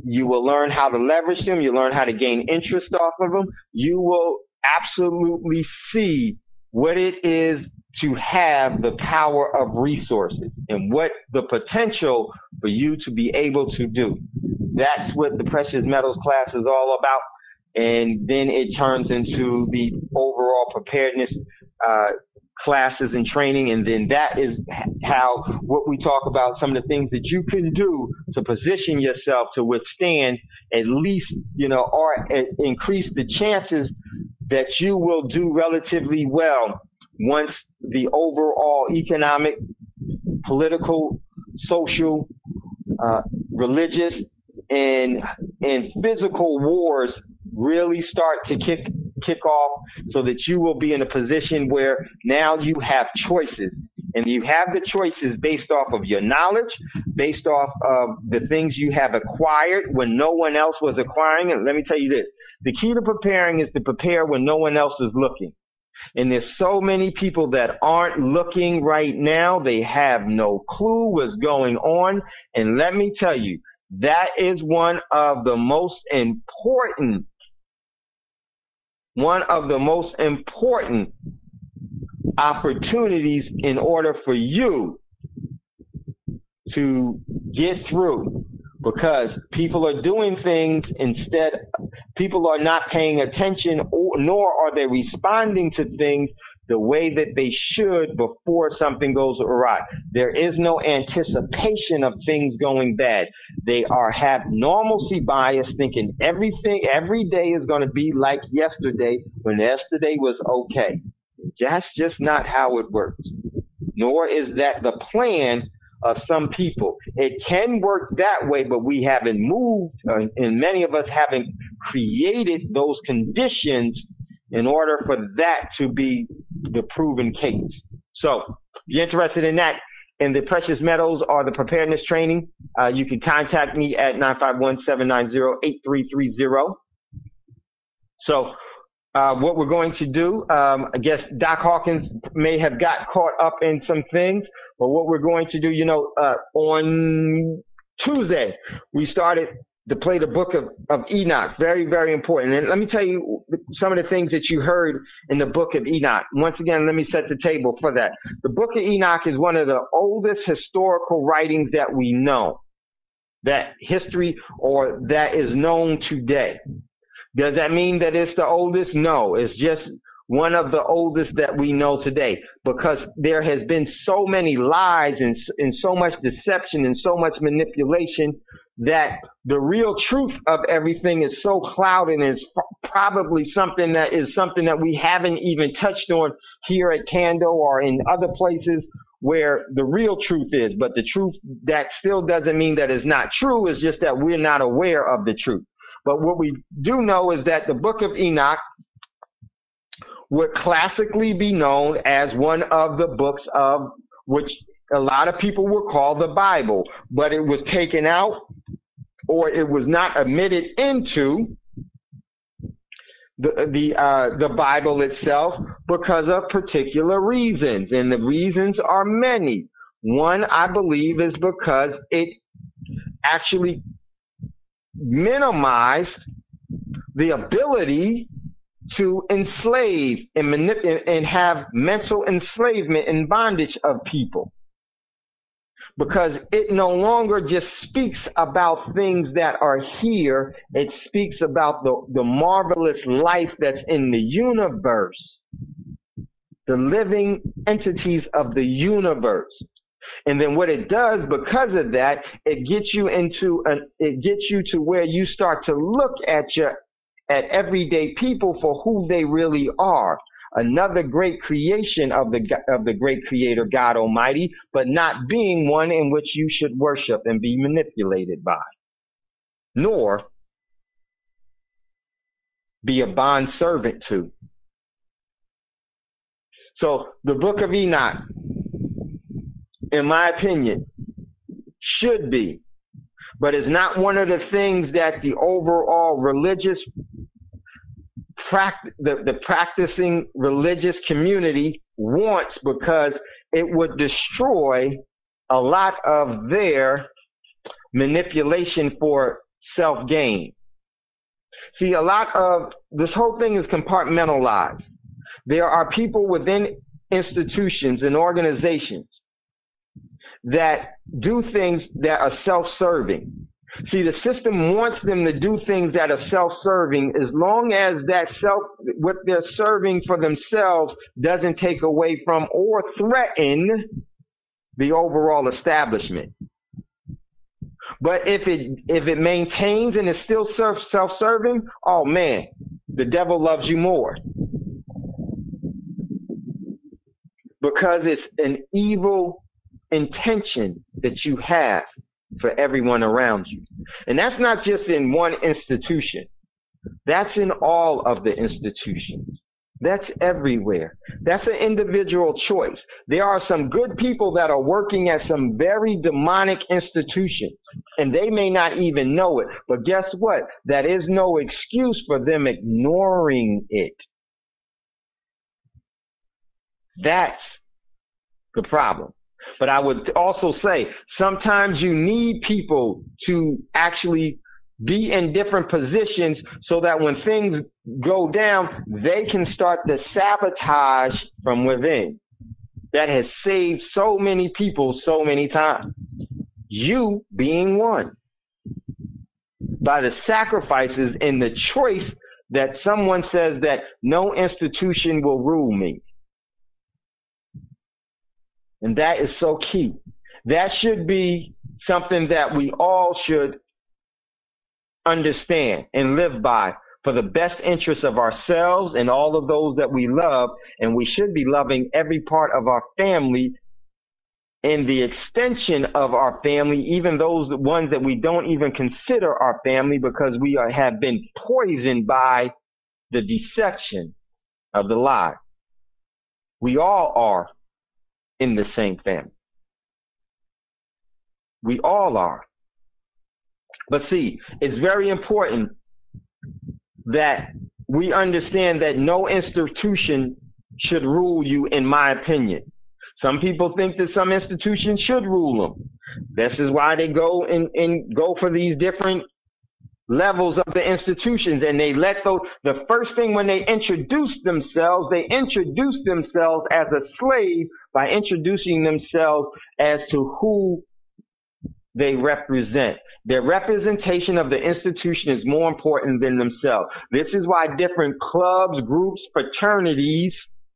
You will learn how to leverage them. You learn how to gain interest off of them. You will absolutely see what it is to have the power of resources and what the potential for you to be able to do. That's what the precious metals class is all about. And then it turns into the overall preparedness uh, classes and training. And then that is how what we talk about, some of the things that you can do to position yourself to withstand at least, you know, or uh, increase the chances that you will do relatively well once the overall economic, political, social, uh, religious, and and physical wars really start to kick kick off, so that you will be in a position where now you have choices. And you have the choices based off of your knowledge, based off of the things you have acquired when no one else was acquiring it. Let me tell you this. The key to preparing is to prepare when no one else is looking. And there's so many people that aren't looking right now. They have no clue what's going on. And let me tell you, that is one of the most important, one of the most important opportunities in order for you to get through, because people are doing things instead, people are not paying attention, or, nor are they responding to things the way that they should before something goes awry. There is no anticipation of things going bad. They are have normalcy bias, thinking everything, every day is going to be like yesterday when yesterday was okay. That's just not how it works. Nor is that the plan of some people. It can work that way, but we haven't moved, uh, and many of us haven't created those conditions in order for that to be the proven case. So, if you're interested in that, in the precious metals or the preparedness training, uh, you can contact me at nine five one, seven nine zero, eight three three zero. So, uh, what we're going to do, um, I guess Doc Hawkins may have got caught up in some things, but what we're going to do, you know, uh, on Tuesday, we started to play the book of, of Enoch. Very, very important. And let me tell you some of the things that you heard in the book of Enoch. Once again, let me set the table for that. The book of Enoch is one of the oldest historical writings that we know, that history or that is known today. Does that mean that it's the oldest? No, it's just one of the oldest that we know today, because there has been so many lies and, and so much deception and so much manipulation that the real truth of everything is so clouded, and is probably something that is something that we haven't even touched on here at Kando or in other places where the real truth is. But the truth, that still doesn't mean that it's not true. It's just that we're not aware of the truth. But what we do know is that the book of Enoch would classically be known as one of the books of which a lot of people would call the Bible, but it was taken out, or it was not admitted into the the uh, the Bible itself because of particular reasons, and the reasons are many. One, I believe, is because it actually minimized the ability to enslave and manipulate and have mental enslavement and bondage of people, because it no longer just speaks about things that are here. It speaks about the, the marvelous life that's in the universe, the living entities of the universe. And then what it does, because of that, it gets you into an, it gets you to where you start to look at your at everyday people for who they really are. Another great creation of the of the great Creator God Almighty, but not being one in which you should worship and be manipulated by, nor be a bond servant to. So the book of Enoch, in my opinion, should be, but it's not one of the things that the overall religious Pract- the, the practicing religious community wants, because it would destroy a lot of their manipulation for self-gain. See, a lot of this whole thing is compartmentalized. There are people within institutions and organizations that do things that are self-serving. See, the system wants them to do things that are self-serving as long as that self, what they're serving for themselves doesn't take away from or threaten the overall establishment. But if it if it maintains and is still self-serving, oh man, the devil loves you more. Because it's an evil intention that you have for everyone around you. And that's not just in one institution. That's in all of the institutions. That's everywhere. That's an individual choice. There are some good people that are working at some very demonic institutions, and they may not even know it. But guess what? That is no excuse for them ignoring it. That's the problem. But I would also say sometimes you need people to actually be in different positions so that when things go down, they can start the sabotage from within. That has saved so many people so many times. You being one. By the sacrifices and the choice that someone says that no institution will rule me. And that is so key. That should be something that we all should understand and live by for the best interests of ourselves and all of those that we love. And we should be loving every part of our family and the extension of our family, even those ones that we don't even consider our family because we are, have been poisoned by the deception of the lie. We all are in the same family. We all are. But see, it's very important that we understand that no institution should rule you, in my opinion. Some people think that some institutions should rule them. This is why they go and, and go for these different levels of the institutions, and they let those, the first thing when they introduce themselves, they introduce themselves as a slave by introducing themselves as to who they represent. Their representation of the institution is more important than themselves. This is why different clubs, groups, fraternities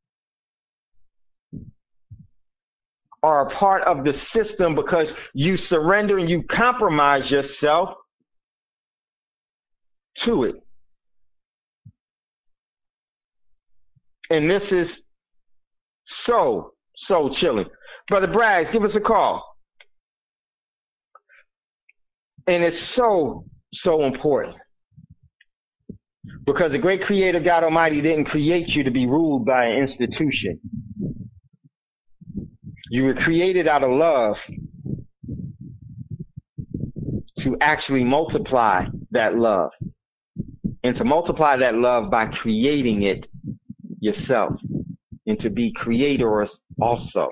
are a part of the system, because you surrender and you compromise yourself to it. And this is so, so chilling. Brother Braggs, give us a call. And it's so, so important. Because the great creator God Almighty didn't create you to be ruled by an institution. You were created out of love to actually multiply that love. And to multiply that love by creating it yourself. And to be creators also.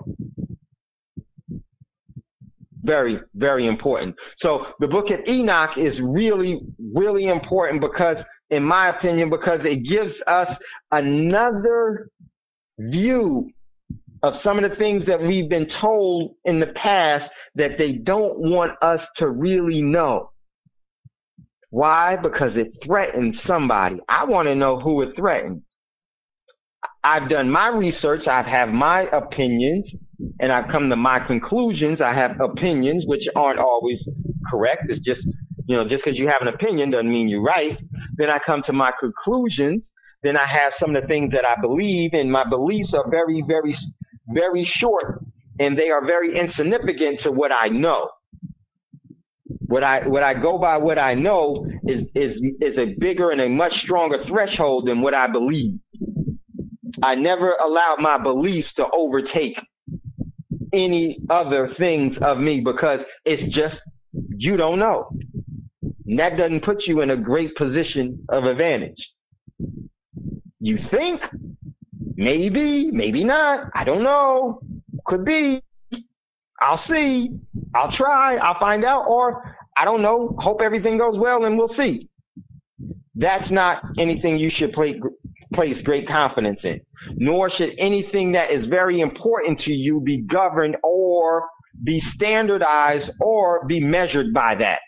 Very, very important. So the book of Enoch is really, really important because, in my opinion, because it gives us another view of some of the things that we've been told in the past that they don't want us to really know. Why? Because it threatens somebody. I want to know who it threatens. I've done my research. I have my opinions, and I've come to my conclusions. I have opinions, which aren't always correct. It's just, you know, just because you have an opinion doesn't mean you're right. Then I come to my conclusions. Then I have some of the things that I believe, and my beliefs are very, very, very short, and they are very insignificant to what I know. What I what I go by, what I know, is is is a bigger and a much stronger threshold than what I believe. I never allowed my beliefs to overtake any other things of me, because it's just, you don't know. And that doesn't put you in a great position of advantage. You think, maybe, maybe not, I don't know, could be, I'll see, I'll try, I'll find out, or I don't know. Hope everything goes well, and we'll see. That's not anything you should play, place great confidence in. Nor should anything that is very important to you be governed or be standardized or be measured by that,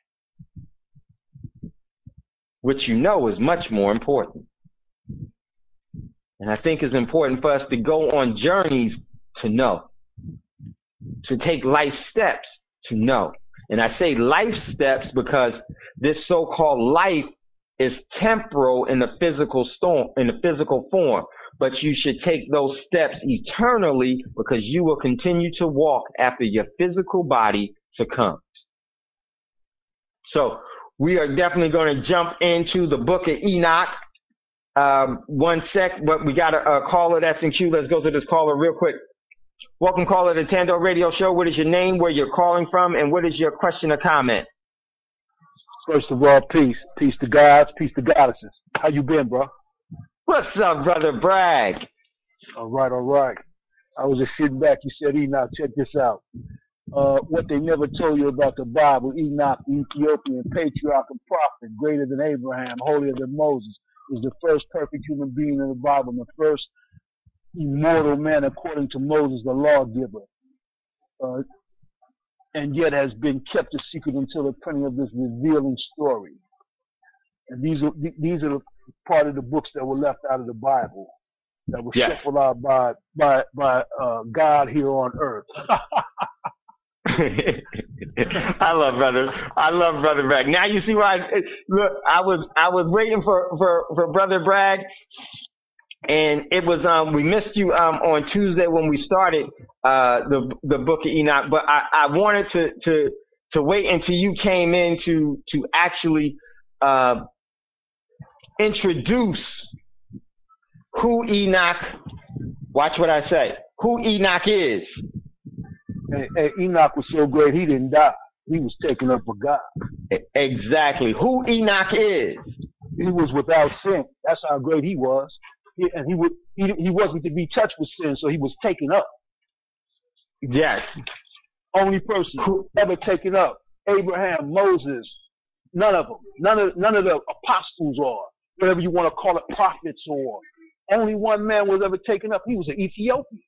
which you know is much more important. And I think it's important for us to go on journeys to know, to take life steps to know. And I say life steps because this so-called life is temporal in the physical storm, in the physical form. But you should take those steps eternally because you will continue to walk after your physical body succumbs. So we are definitely going to jump into the book of Enoch. Um, one sec, but we got a, a caller that's in queue. Let's go to this caller real quick. Welcome, caller, to the Tando Radio Show. What is your name, where you're calling from, and what is your question or comment? First of all, peace. Peace to gods, peace to goddesses. How you been, bro? What's up, Brother Bragg? All right, all right. I was just sitting back. You said, Enoch, check this out. Uh, what they never told you about the Bible, Enoch, the Ethiopian patriarch and prophet, greater than Abraham, holier than Moses, is the first perfect human being in the Bible, and the first immortal man according to Moses, the lawgiver. Uh, and yet has been kept a secret until the printing of this revealing story. And these are these are the part of the books that were left out of the Bible, that were yes. shuffled out by by by uh, God here on earth. I love brother. I love Brother Bragg. Now you see why. I, look, I was I was waiting for, for, for Brother Bragg, and it was um we missed you um on Tuesday when we started uh the the book of Enoch, but I, I wanted to, to to wait until you came in to to actually uh introduce who Enoch. Watch what I say. Who Enoch is. And, and Enoch was so great he didn't die. He was taken up for God. Exactly. Who Enoch is. He was without sin. That's how great he was. He, and he would he, he wasn't to be touched with sin, so he was taken up. Yes. Only person who ever taken up. Abraham, Moses, none of them. None of none of the apostles or whatever you want to call it, prophets or. Only one man was ever taken up. He was an Ethiopian.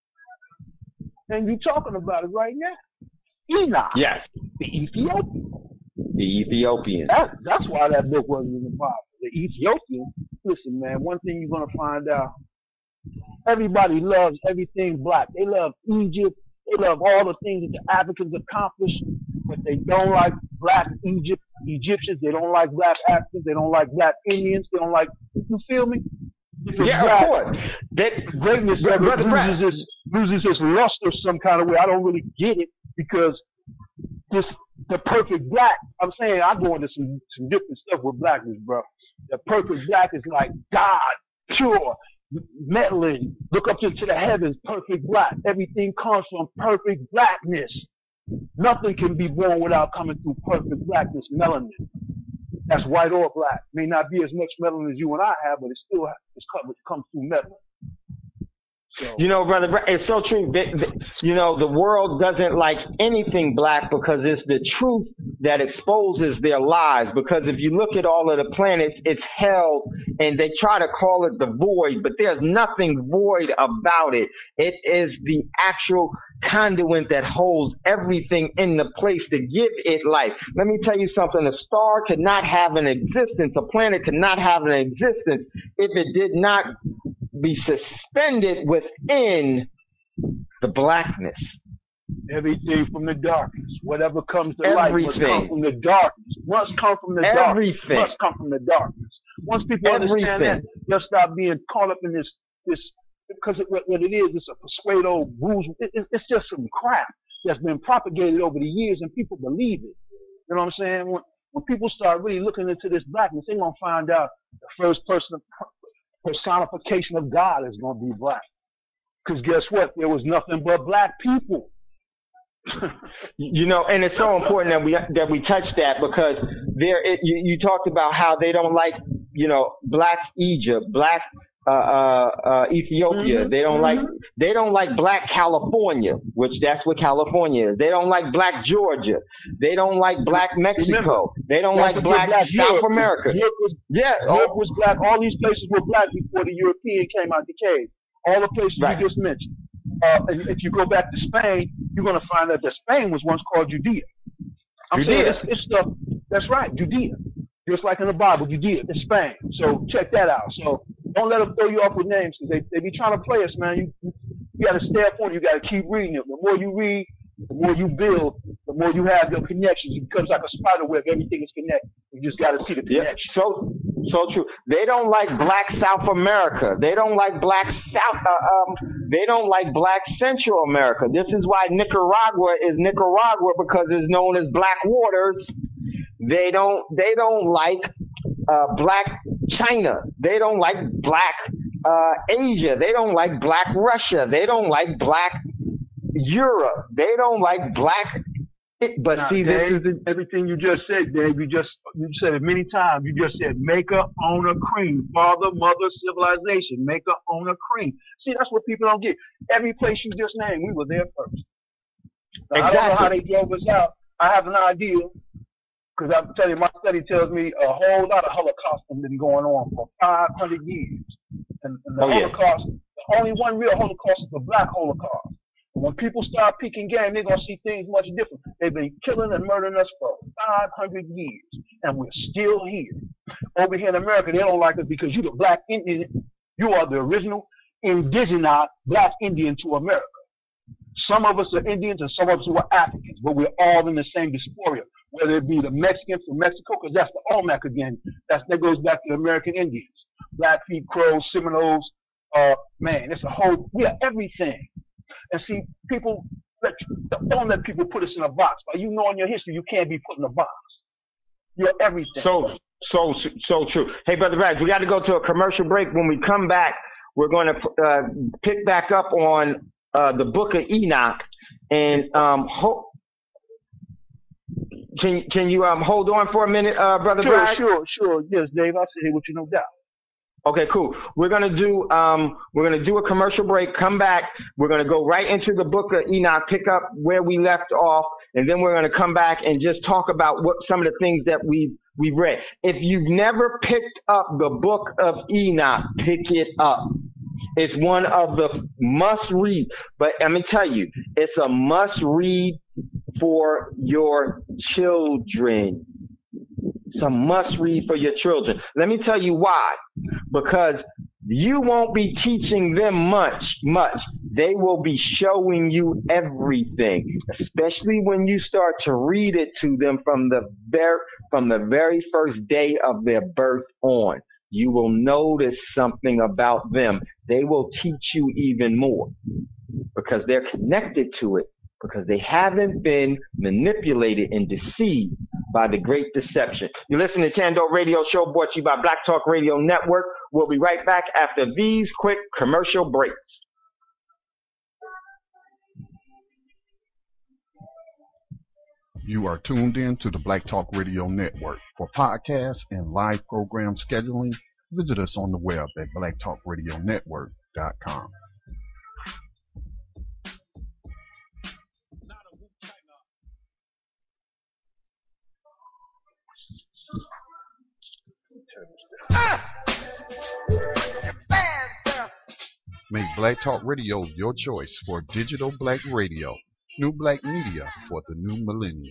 And you're talking about it right now. Enoch. Yes. The Ethiopian. The Ethiopian. That, that's why that book wasn't in the Bible. The Ethiopian. Listen, man, one thing you're going to find out. Everybody loves everything black. They love Egypt. They love all the things that the Africans accomplished. But they don't like black Egypt, Egyptians. They don't like black Africans. They don't like black Indians. They don't like, you feel me? Because yeah, black, of course. That, greatness brother, loses its, loses its luster some kind of way. I don't really get it because this the perfect black. I'm saying I go into some, some different stuff with blackness, bro. The perfect black is like God, pure, meddling. Look up to, to the heavens, perfect black. Everything comes from perfect blackness. Nothing can be born without coming through perfect blackness, melanin. That's white or black. May not be as much melanin as you and I have, but it still it's come, it comes through melanin. So. You know, brother, it's so true. You know, the world doesn't like anything black because it's the truth that exposes their lies. Because if you look at all of the planets, it's held, and they try to call it the void, but there's nothing void about it. It is the actual conduit that holds everything in the place to give it life. Let me tell you something. A star could not have an existence. A planet could not have an existence if it did not be suspended within the blackness. Everything from the darkness. Whatever comes to Everything. light must come from the darkness. Must come from the Everything. darkness. Must come from the darkness. Once people Everything. understand that, they'll stop being caught up in this this because it, what, what it is, it's a persuado rules. It, it, it's just some crap that's been propagated over the years, and people believe it. You know what I'm saying? When, when people start really looking into this blackness, they're gonna find out the first person personification of God is gonna be black. Because guess what? There was nothing but black people. You know, and it's so important that we that we touch that because there it, you, you talked about how they don't like, you know, black Egypt, black uh, uh, uh, Ethiopia. Mm-hmm. They don't mm-hmm. like they don't like black California, which that's what California is. They don't like black Georgia. They don't like black Mexico. Remember, they don't like black, black South Europe. America. Europe was, yeah, Europe was black. All these places were black before the European came out the cave. All the places right. you just mentioned. Uh, and if you go back to Spain, you're going to find out that Spain was once called Judea. I'm Judea. saying it's, it's stuff. That's right, Judea. Just like in the Bible, Judea, it's Spain. So check that out. So don't let them throw you off with names because they, they be trying to play us, man. You, you, you got to stay up on it. You got to keep reading it. The more you read, the more you build, the more you have your connections. It becomes like a spider web. Everything is connected. You just got to see the connection. Yeah, so, so true. They don't like black South America. They don't like black South. Uh, um, they don't like black Central America. This is why Nicaragua is Nicaragua because it's known as Black Waters. They don't. They don't like uh, black China. They don't like black uh, Asia. They don't like black Russia. They don't like black Europe. They don't like black. It, but now, see, Dave, this is the, everything you just said, Dave. You just you said it many times. You just said maker, owner, cream, father, mother, civilization, maker, owner, cream. See, that's what people don't get. Every place you just named, we were there first. Now, exactly. I don't know how they drove us out. I have an idea. Because I'm telling you, my study tells me a whole lot of Holocaust has been going on for five hundred years. And, and the oh, Holocaust, yeah. the only one real Holocaust is the black Holocaust. And when people start peeking game, they're going to see things much different. They've been killing and murdering us for five hundred years, and we're still here. Over here in America, they don't like us because you're the black Indian. You are the original indigenous black Indian to America. Some of us are Indians and some of us are Africans, but we're all in the same diaspora. Whether it be the Mexicans from Mexico, because that's the Olmec again. That's, that goes back to the American Indians. Blackfeet, Crows, Seminoles. Uh, man, it's a whole, we are everything. And see, people, let, don't let people put us in a box. By you knowing your history, you can't be put in a box. You're everything. So, so, so true. Hey, Brother Rags, we got to go to a commercial break. When we come back, we're going to uh, pick back up on uh, the Book of Enoch. And um, ho- can can you um hold on for a minute, uh, Brother Sure, Bragg? sure, sure. Yes, Dave, I'll sit here with you, no doubt. Okay, cool. We're gonna do um we're gonna do a commercial break. Come back. We're gonna go right into the Book of Enoch, pick up where we left off, and then we're gonna come back and just talk about what some of the things that we we read. If you've never picked up the Book of Enoch, pick it up. It's one of the must read. But let me tell you, it's a must read for your children. It's a must read for your children. Let me tell you why. Because you won't be teaching them much, much. They will be showing you everything, especially when you start to read it to them from the very, from the very first day of their birth on. You will notice something about them. They will teach you even more because they're connected to it, because they haven't been manipulated and deceived by the great deception. You're listening to Tando Radio Show, brought to you by Black Talk Radio Network. We'll be right back after these quick commercial breaks. You are tuned in to the Black Talk Radio Network. For podcasts and live program scheduling, visit us on the web at black talk radio network dot com. Make Black Talk Radio your choice for digital black radio. New black media for the new millennium.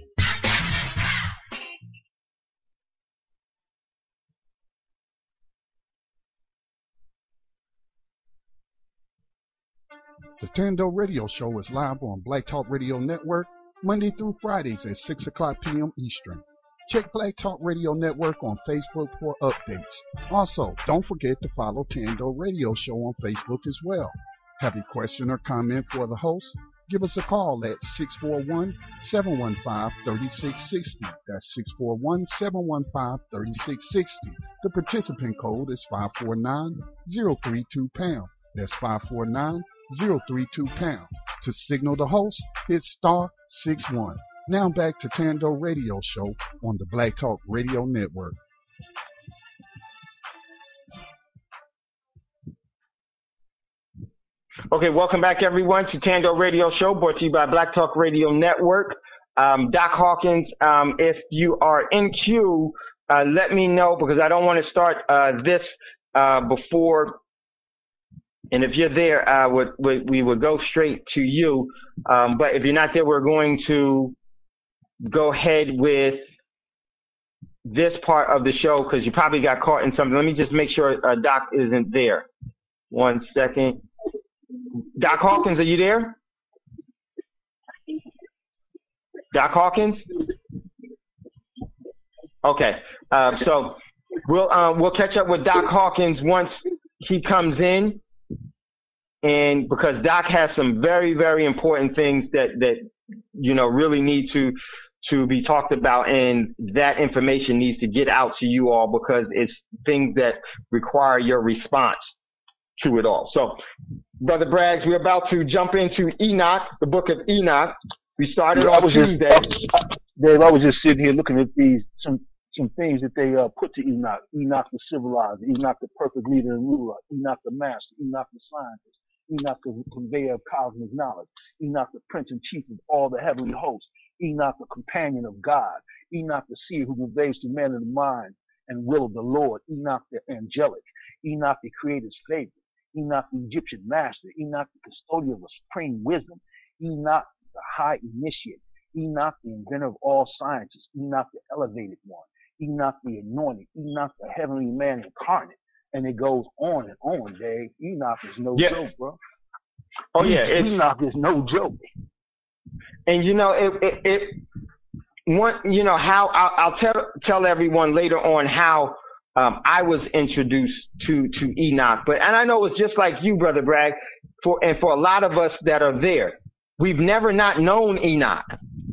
The Tando Radio Show is live on Black Talk Radio Network Monday through Fridays at six o'clock p.m. Eastern. Check Black Talk Radio Network on Facebook for updates. Also, don't forget to follow Tando Radio Show on Facebook as well. Have a question or comment for the host? Give us a call at six four one, seven one five, three six six zero. That's six four one, seven one five, three six six zero. The participant code is five four nine, zero three two pound. That's five four nine, zero three two pound. To signal the host, hit star six one. Now back to Tando Radio Show on the Black Talk Radio Network. Okay, welcome back, everyone, to Tando Radio Show, brought to you by Black Talk Radio Network. Um, Doc Hawkins, um, if you are in queue, uh, let me know, because I don't want to start uh, this uh, before. And if you're there, uh, we, we, we would go straight to you. Um, but if you're not there, we're going to go ahead with this part of the show, because you probably got caught in something. Let me just make sure uh, Doc isn't there. One second. Doc Hawkins, are you there? Doc Hawkins? Okay. Uh, so we'll uh, we'll catch up with Doc Hawkins once he comes in, and because Doc has some very, very important things that that you know really need to to be talked about, and that information needs to get out to you all, because it's things that require your response to it all. So, Brother Braggs, we're about to jump into Enoch, the book of Enoch. We started yeah, on Tuesday. Just, I, Dave, I was just sitting here looking at these some some things that they uh, put to Enoch. Enoch the civilizer, Enoch the perfect leader and ruler, Enoch the master, Enoch the scientist, Enoch the conveyor of cosmic knowledge, Enoch the prince and chief of all the heavenly hosts, Enoch the companion of God, Enoch the seer who conveys to men of the mind and will of the Lord, Enoch the angelic, Enoch the creator's favorite, Enoch the Egyptian master, Enoch the custodian of supreme wisdom, Enoch the high initiate, Enoch the inventor of all sciences, Enoch the elevated one, Enoch the anointed, Enoch the heavenly man incarnate, and it goes on and on, Dave. Enoch is no yeah. joke, bro. Oh yeah, Enoch is no joke. And you know, it, it, it one, you know how I'll, I'll tell tell everyone later on how um, I was introduced to to Enoch. But and I know it's just like you, Brother Bragg, for and for a lot of us that are there, we've never not known Enoch.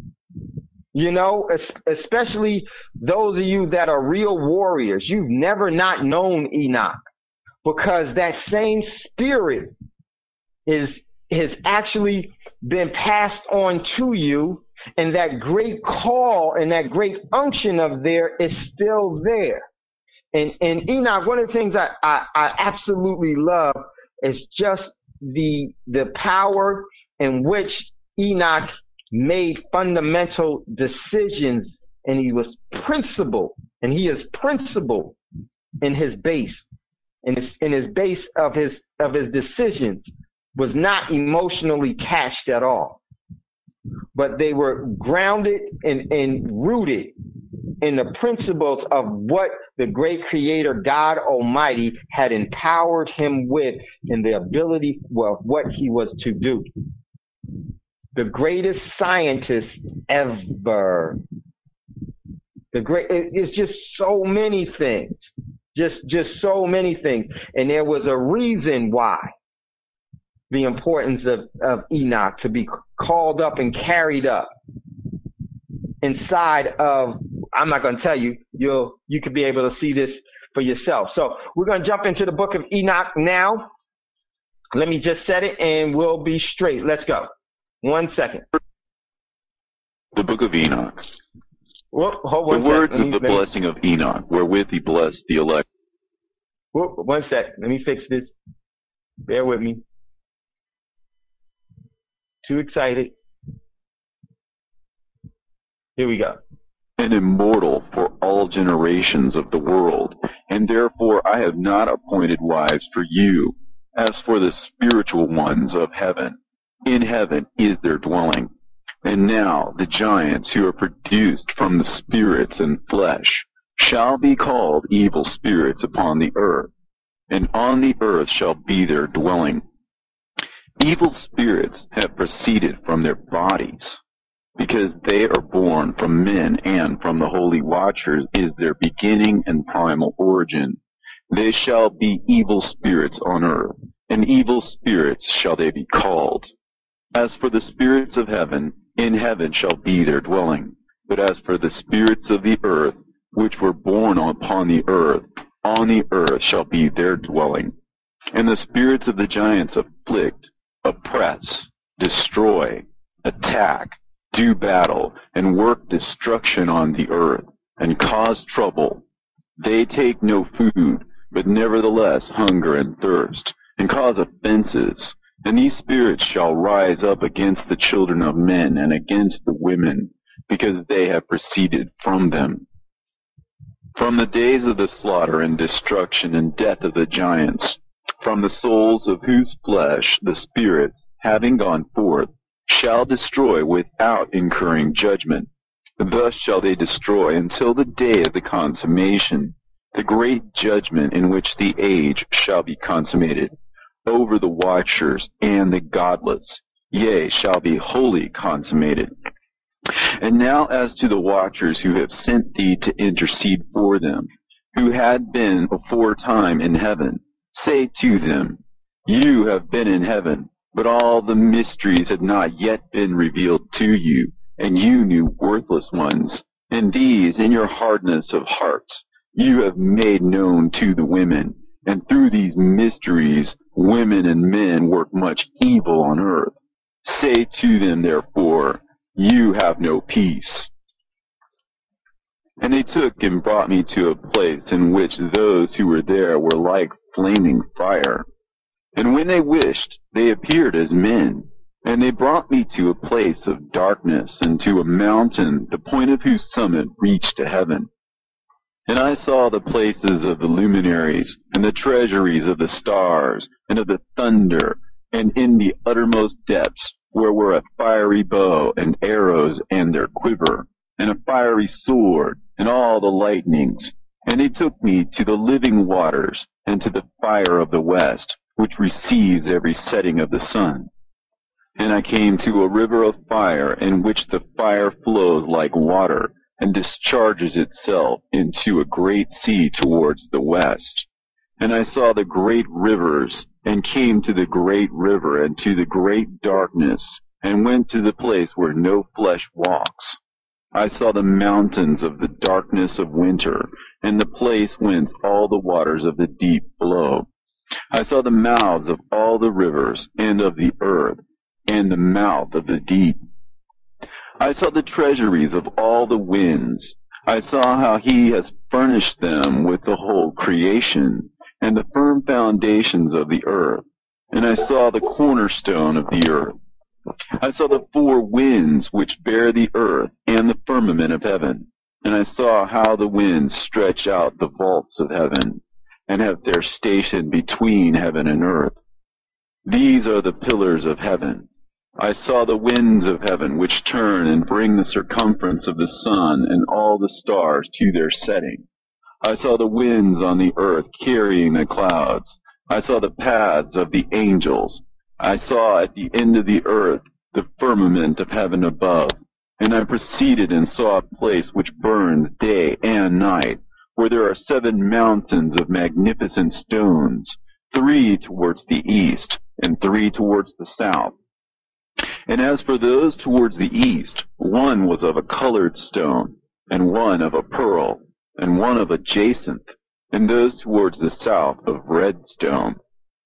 You know, especially those of you that are real warriors, you've never not known Enoch, because that same spirit is has actually been passed on to you, and that great call and that great unction of there is still there. And and Enoch, one of the things I, I, I absolutely love is just the the power in which Enoch made fundamental decisions, and he was principled, and he is principled in his base, in his in his base of his of his decisions was not emotionally attached at all, but they were grounded and, and rooted in the principles of what the great Creator God Almighty had empowered him with, and the ability, well, what he was to do. The greatest scientist ever. The great, it's just so many things, just just so many things, and there was a reason why. The importance of, of Enoch to be called up and carried up inside of. I'm not going to tell you. You'll you could be able to see this for yourself. So we're going to jump into the book of Enoch now. Let me just set it, and we'll be straight. Let's go. One second. The book of Enoch. Whoop, hold the one words me, of the blessing me. of Enoch, wherewith he blessed the elect. Whoop, one sec. Let me fix this. Bear with me. Too excited. Here we go. And immortal for all generations of the world, and therefore I have not appointed wives for you, as for the spiritual ones of heaven. In heaven is their dwelling. And now the giants who are produced from the spirits and flesh shall be called evil spirits upon the earth, and on the earth shall be their dwelling. Evil spirits have proceeded from their bodies, because they are born from men, and from the holy watchers is their beginning and primal origin. They shall be evil spirits on earth, and evil spirits shall they be called. As for the spirits of heaven, in heaven shall be their dwelling. But as for the spirits of the earth, which were born upon the earth, on the earth shall be their dwelling. And the spirits of the giants afflict, oppress, destroy, attack, do battle, and work destruction on the earth, and cause trouble. They take no food, but nevertheless hunger and thirst, and cause offenses, And these spirits shall rise up against the children of men and against the women, because they have proceeded from them. From the days of the slaughter and destruction and death of the giants, from the souls of whose flesh the spirits, having gone forth, shall destroy without incurring judgment. Thus shall they destroy until the day of the consummation, the great judgment in which the age shall be consummated, over the watchers and the godless, yea, shall be wholly consummated. And now as to the watchers who have sent thee to intercede for them, who had been aforetime in heaven, say to them, you have been in heaven, but all the mysteries had not yet been revealed to you, and you knew worthless ones. And these, in your hardness of hearts, you have made known to the women, and through these mysteries women and men work much evil on earth. Say to them, therefore, you have no peace. And they took and brought me to a place in which those who were there were like flaming fire. And when they wished, they appeared as men. And they brought me to a place of darkness, and to a mountain, the point of whose summit reached to heaven. And I saw the places of the luminaries, and the treasuries of the stars, and of the thunder, and in the uttermost depths, where were a fiery bow, and arrows, and their quiver, and a fiery sword, and all the lightnings. And they took me to the living waters, and to the fire of the west, which receives every setting of the sun. And I came to a river of fire, in which the fire flows like water, and discharges itself into a great sea towards the west. And I saw the great rivers, and came to the great river, and to the great darkness, and went to the place where no flesh walks. I saw the mountains of the darkness of winter, and the place whence all the waters of the deep flow. I saw the mouths of all the rivers, and of the earth, and the mouth of the deep. I saw the treasuries of all the winds. I saw how he has furnished them with the whole creation, and the firm foundations of the earth. And I saw the cornerstone of the earth. I saw the four winds which bear the earth, and the firmament of heaven. And I saw how the winds stretch out the vaults of heaven, and have their station between heaven and earth. These are the pillars of heaven. I saw the winds of heaven, which turn and bring the circumference of the sun and all the stars to their setting. I saw the winds on the earth carrying the clouds. I saw the paths of the angels. I saw at the end of the earth the firmament of heaven above. And I proceeded and saw a place which burns day and night, where there are seven mountains of magnificent stones, three towards the east, and three towards the south. And as for those towards the east, one was of a colored stone, and one of a pearl, and one of a jacinth, and those towards the south of red stone.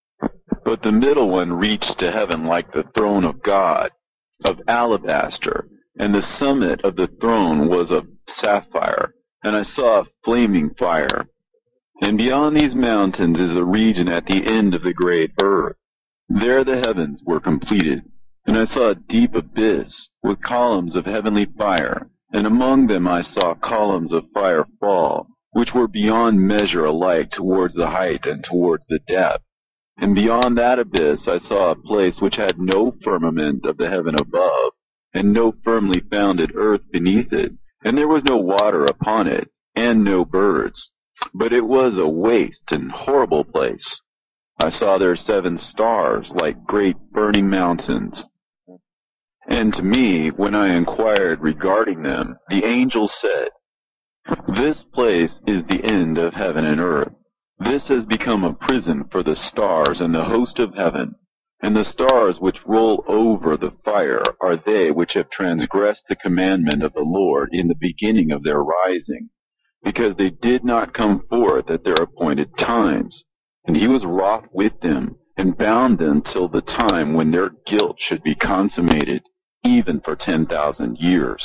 But the middle one reached to heaven like the throne of God, of alabaster, and the summit of the throne was of sapphire, and I saw a flaming fire. And beyond these mountains is a region at the end of the great earth. There the heavens were completed. And I saw a deep abyss with columns of heavenly fire, and among them I saw columns of fire fall, which were beyond measure alike towards the height and towards the depth. And beyond that abyss I saw a place which had no firmament of the heaven above, and no firmly founded earth beneath it, and there was no water upon it, and no birds. But it was a waste and horrible place. I saw there seven stars like great burning mountains. And to me, when I inquired regarding them, the angel said, "This place is the end of heaven and earth. This has become a prison for the stars and the host of heaven. And the stars which roll over the fire are they which have transgressed the commandment of the Lord in the beginning of their rising, because they did not come forth at their appointed times. And he was wroth with them, and bound them till the time when their guilt should be consummated, even for ten thousand years."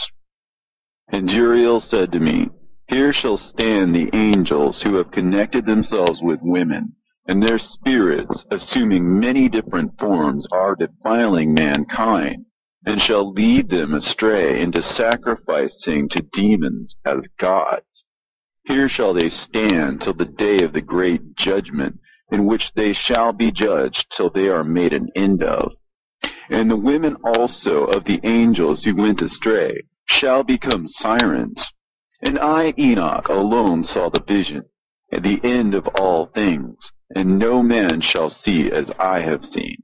And Uriel said to me, "Here shall stand the angels who have connected themselves with women, and their spirits, assuming many different forms, are defiling mankind, and shall lead them astray into sacrificing to demons as gods. Here shall they stand till the day of the great judgment, in which they shall be judged till they are made an end of. And the women also of the angels who went astray shall become sirens. And I, Enoch, alone saw the vision, at the end of all things, and no man shall see as I have seen.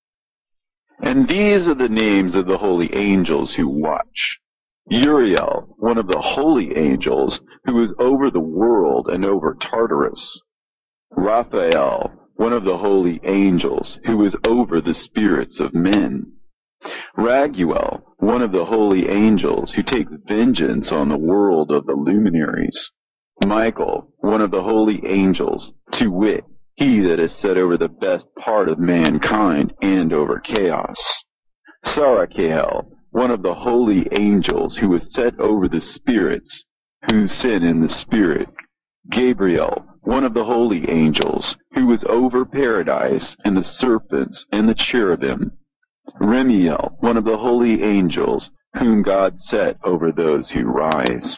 And these are the names of the holy angels who watch. Uriel, one of the holy angels, who is over the world and over Tartarus. Raphael, one of the holy angels, who is over the spirits of men. Raguel, one of the holy angels, who takes vengeance on the world of the luminaries. Michael, one of the holy angels, to wit, he that is set over the best part of mankind and over chaos. Sarachael, one of the holy angels, who is set over the spirits, who sin in the spirit. Gabriel, one of the holy angels, who was over paradise, and the serpents, and the cherubim. Remiel, one of the holy angels, whom God set over those who rise.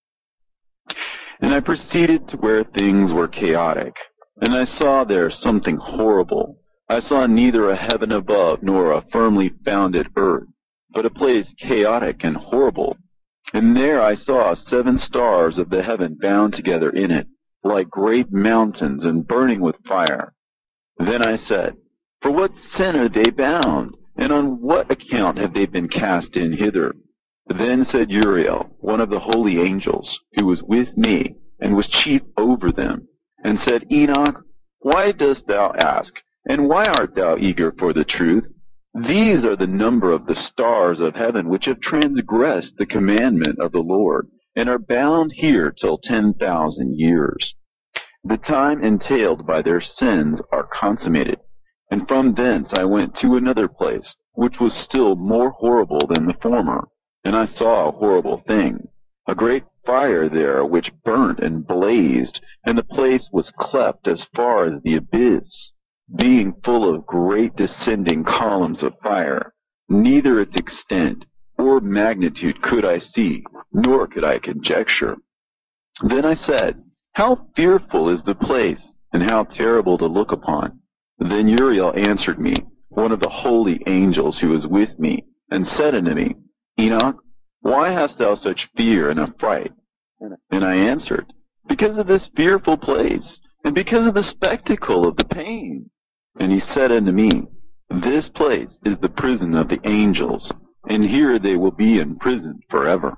And I proceeded to where things were chaotic, and I saw there something horrible. I saw neither a heaven above nor a firmly founded earth, but a place chaotic and horrible. And there I saw seven stars of the heaven bound together in it, like great mountains and burning with fire. Then I said, For what sin are they bound, and on what account have they been cast in hither? Then said Uriel, one of the holy angels, who was with me, and was chief over them, and said, Enoch, why dost thou ask, and why art thou eager for the truth? These are the number of the stars of heaven which have transgressed the commandment of the Lord, and are bound here till ten thousand years. The time entailed by their sins are consummated. And from thence I went to another place, which was still more horrible than the former. And I saw a horrible thing, a great fire there which burnt and blazed, and the place was cleft as far as the abyss, being full of great descending columns of fire. Neither its extent or magnitude could I see, nor could I conjecture. Then I said, How fearful is the place, and how terrible to look upon! Then Uriel answered me, one of the holy angels who was with me, and said unto me, Enoch, why hast thou such fear and affright? And I answered, Because of this fearful place, and because of the spectacle of the pain. And he said unto me, This place is the prison of the angels, and here they will be imprisoned forever.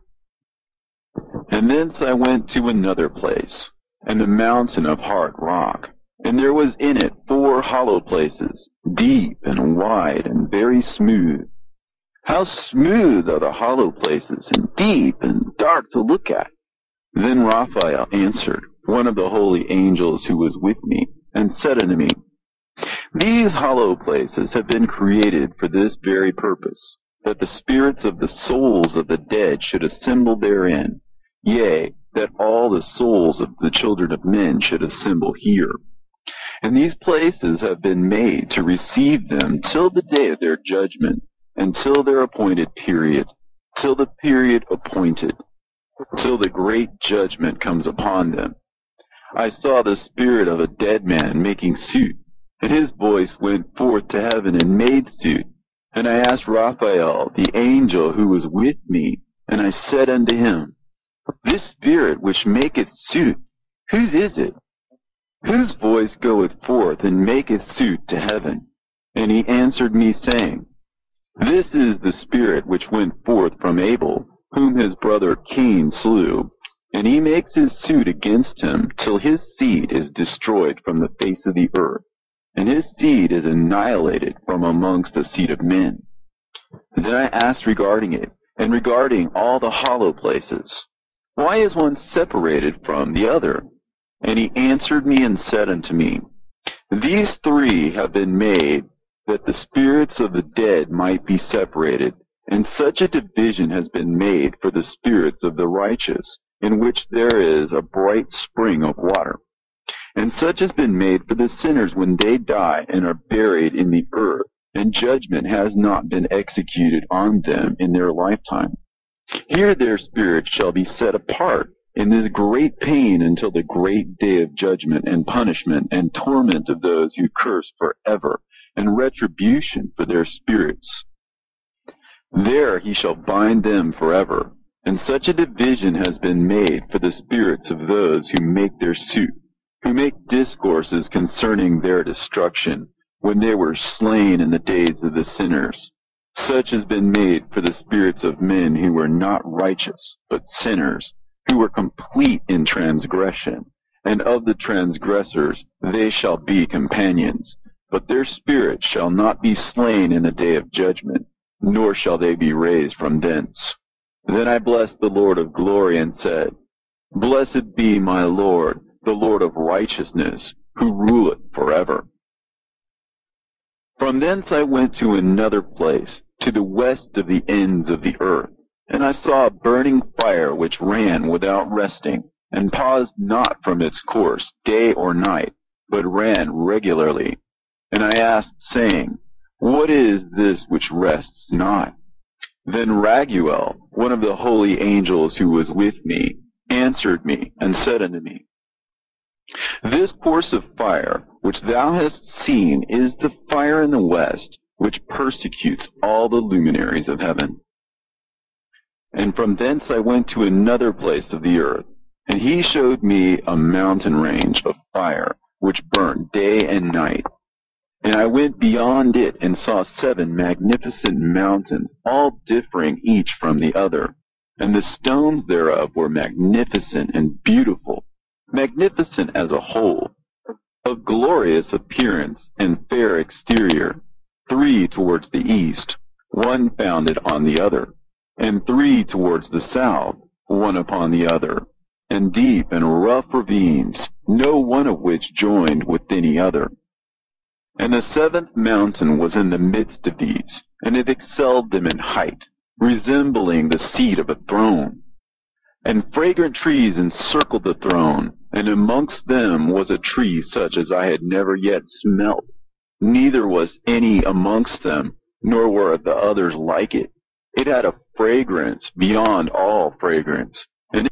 And thence I went to another place, and the mountain of hard rock. And there was in it four hollow places, deep and wide and very smooth. How smooth are the hollow places, and deep and dark to look at! Then Raphael answered, one of the holy angels who was with me, and said unto me, These hollow places have been created for this very purpose, that the spirits of the souls of the dead should assemble therein, yea, that all the souls of the children of men should assemble here. And these places have been made to receive them till the day of their judgment, until their appointed period, till the period appointed, till the great judgment comes upon them. I saw the spirit of a dead man making suit, and his voice went forth to heaven and made suit. And I asked Raphael, the angel who was with me, and I said unto him, This spirit which maketh suit, whose is it? Whose voice goeth forth and maketh suit to heaven? And he answered me, saying, This is the spirit which went forth from Abel, whom his brother Cain slew, and he makes his suit against him till his seed is destroyed from the face of the earth, and his seed is annihilated from amongst the seed of men. And then I asked regarding it, and regarding all the hollow places, Why is one separated from the other? And he answered me and said unto me, These three have been made that the spirits of the dead might be separated, and such a division has been made for the spirits of the righteous, in which there is a bright spring of water. And such has been made for the sinners when they die and are buried in the earth, and judgment has not been executed on them in their lifetime. Here their spirits shall be set apart in this great pain until the great day of judgment and punishment and torment of those who curse forever, and retribution for their spirits. There he shall bind them forever, and such a division has been made for the spirits of those who make their suit, who make discourses concerning their destruction, when they were slain in the days of the sinners. Such has been made for the spirits of men who were not righteous, but sinners, who were complete in transgression, and of the transgressors they shall be companions. But their spirits shall not be slain in the day of judgment, nor shall they be raised from thence. Then I blessed the Lord of glory and said, Blessed be my Lord, the Lord of righteousness, who ruleth forever. From thence I went to another place, to the west of the ends of the earth, and I saw a burning fire which ran without resting, and paused not from its course day or night, but ran regularly. And I asked, saying, What is this which rests not? Then Raguel, one of the holy angels who was with me, answered me, and said unto me, This course of fire, which thou hast seen, is the fire in the west, which persecutes all the luminaries of heaven. And from thence I went to another place of the earth, and he showed me a mountain range of fire, which burnt day and night. And I went beyond it, and saw seven magnificent mountains, all differing each from the other. And the stones thereof were magnificent and beautiful, magnificent as a whole, of glorious appearance and fair exterior, three towards the east, one founded on the other, and three towards the south, one upon the other, and deep and rough ravines, no one of which joined with any other. And the seventh mountain was in the midst of these, and it excelled them in height, resembling the seat of a throne. And fragrant trees encircled the throne, and amongst them was a tree such as I had never yet smelt, neither was any amongst them, nor were the others like it. It had a fragrance beyond all fragrance, and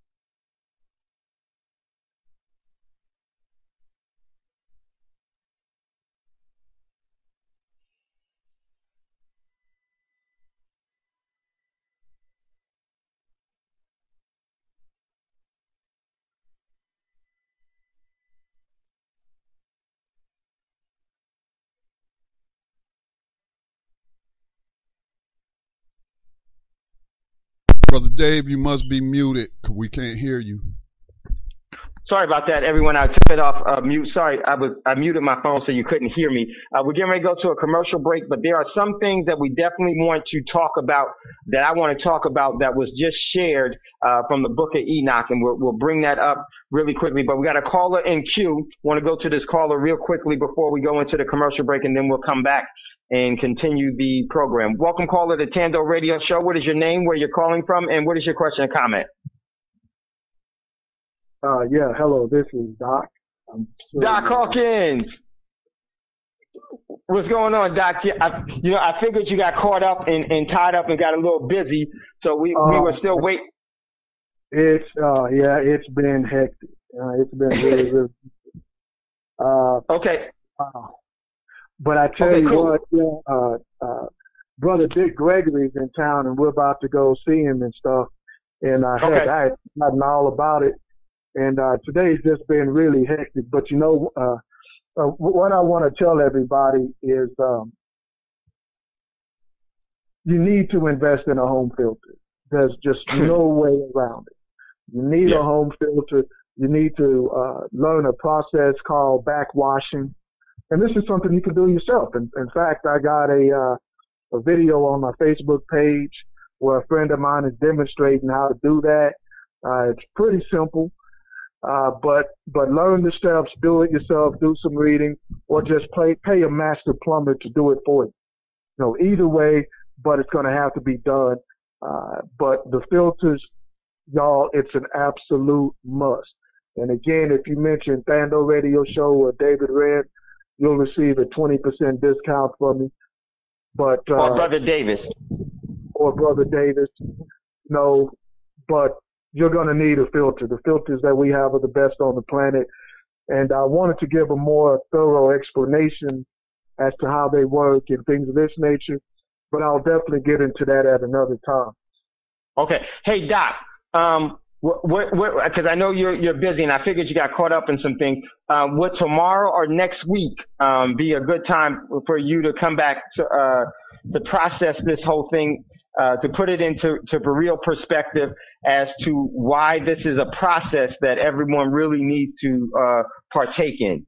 Brother Dave, you must be muted. We can't hear you. Sorry about that, everyone. I took it off uh, mute. Sorry, I was I muted my phone so you couldn't hear me. Uh, we're getting ready to go to a commercial break, but there are some things that we definitely want to talk about that I want to talk about that was just shared uh, from the Book of Enoch, and we'll, we'll bring that up really quickly. But we got a caller in queue. Want to go to this caller real quickly before we go into the commercial break, and then we'll come back and continue the program. Welcome, caller, to Tando Radio Show. What is your name, where you're calling from, and what is your question or comment? Uh, yeah, hello, this is Doc. I'm Doc Hawkins. What's going on, Doc? I, you know, I figured you got caught up and, and tied up and got a little busy, so we, uh, we were still waiting. It's, uh, yeah, it's been hectic. Uh, it's been really, really uh, okay. Uh, but I tell okay, you cool. what, yeah, uh, uh, Brother Dick Gregory's in town, and we're about to go see him and stuff. And I okay. had, I had forgotten all about it. And uh, today's just been really hectic. But, you know, uh, uh, what I want to tell everybody is um, you need to invest in a home filter. There's just no way around it. You need yeah. a home filter. You need to uh, learn a process called backwashing. And this is something you can do yourself. In, in fact, I got a, uh, a video on my Facebook page where a friend of mine is demonstrating how to do that. Uh, it's pretty simple. Uh, but, but learn the steps, do it yourself, do some reading, or just pay, pay a master plumber to do it for you. You know, either way, but it's going to have to be done. Uh, but the filters, y'all, it's an absolute must. And again, if you mention Thando Radio Show or David Red, you'll receive a twenty percent discount from me. But uh, or Brother Davis. Or Brother Davis. No, but you're going to need a filter. The filters that we have are the best on the planet. And I wanted to give a more thorough explanation as to how they work and things of this nature, but I'll definitely get into that at another time. Okay. Hey, Doc, um, because I know you're you're busy, and I figured you got caught up in some things. Um, would tomorrow or next week um, be a good time for you to come back to uh, to process this whole thing, uh, to put it into to a real perspective as to why this is a process that everyone really needs to uh, partake in?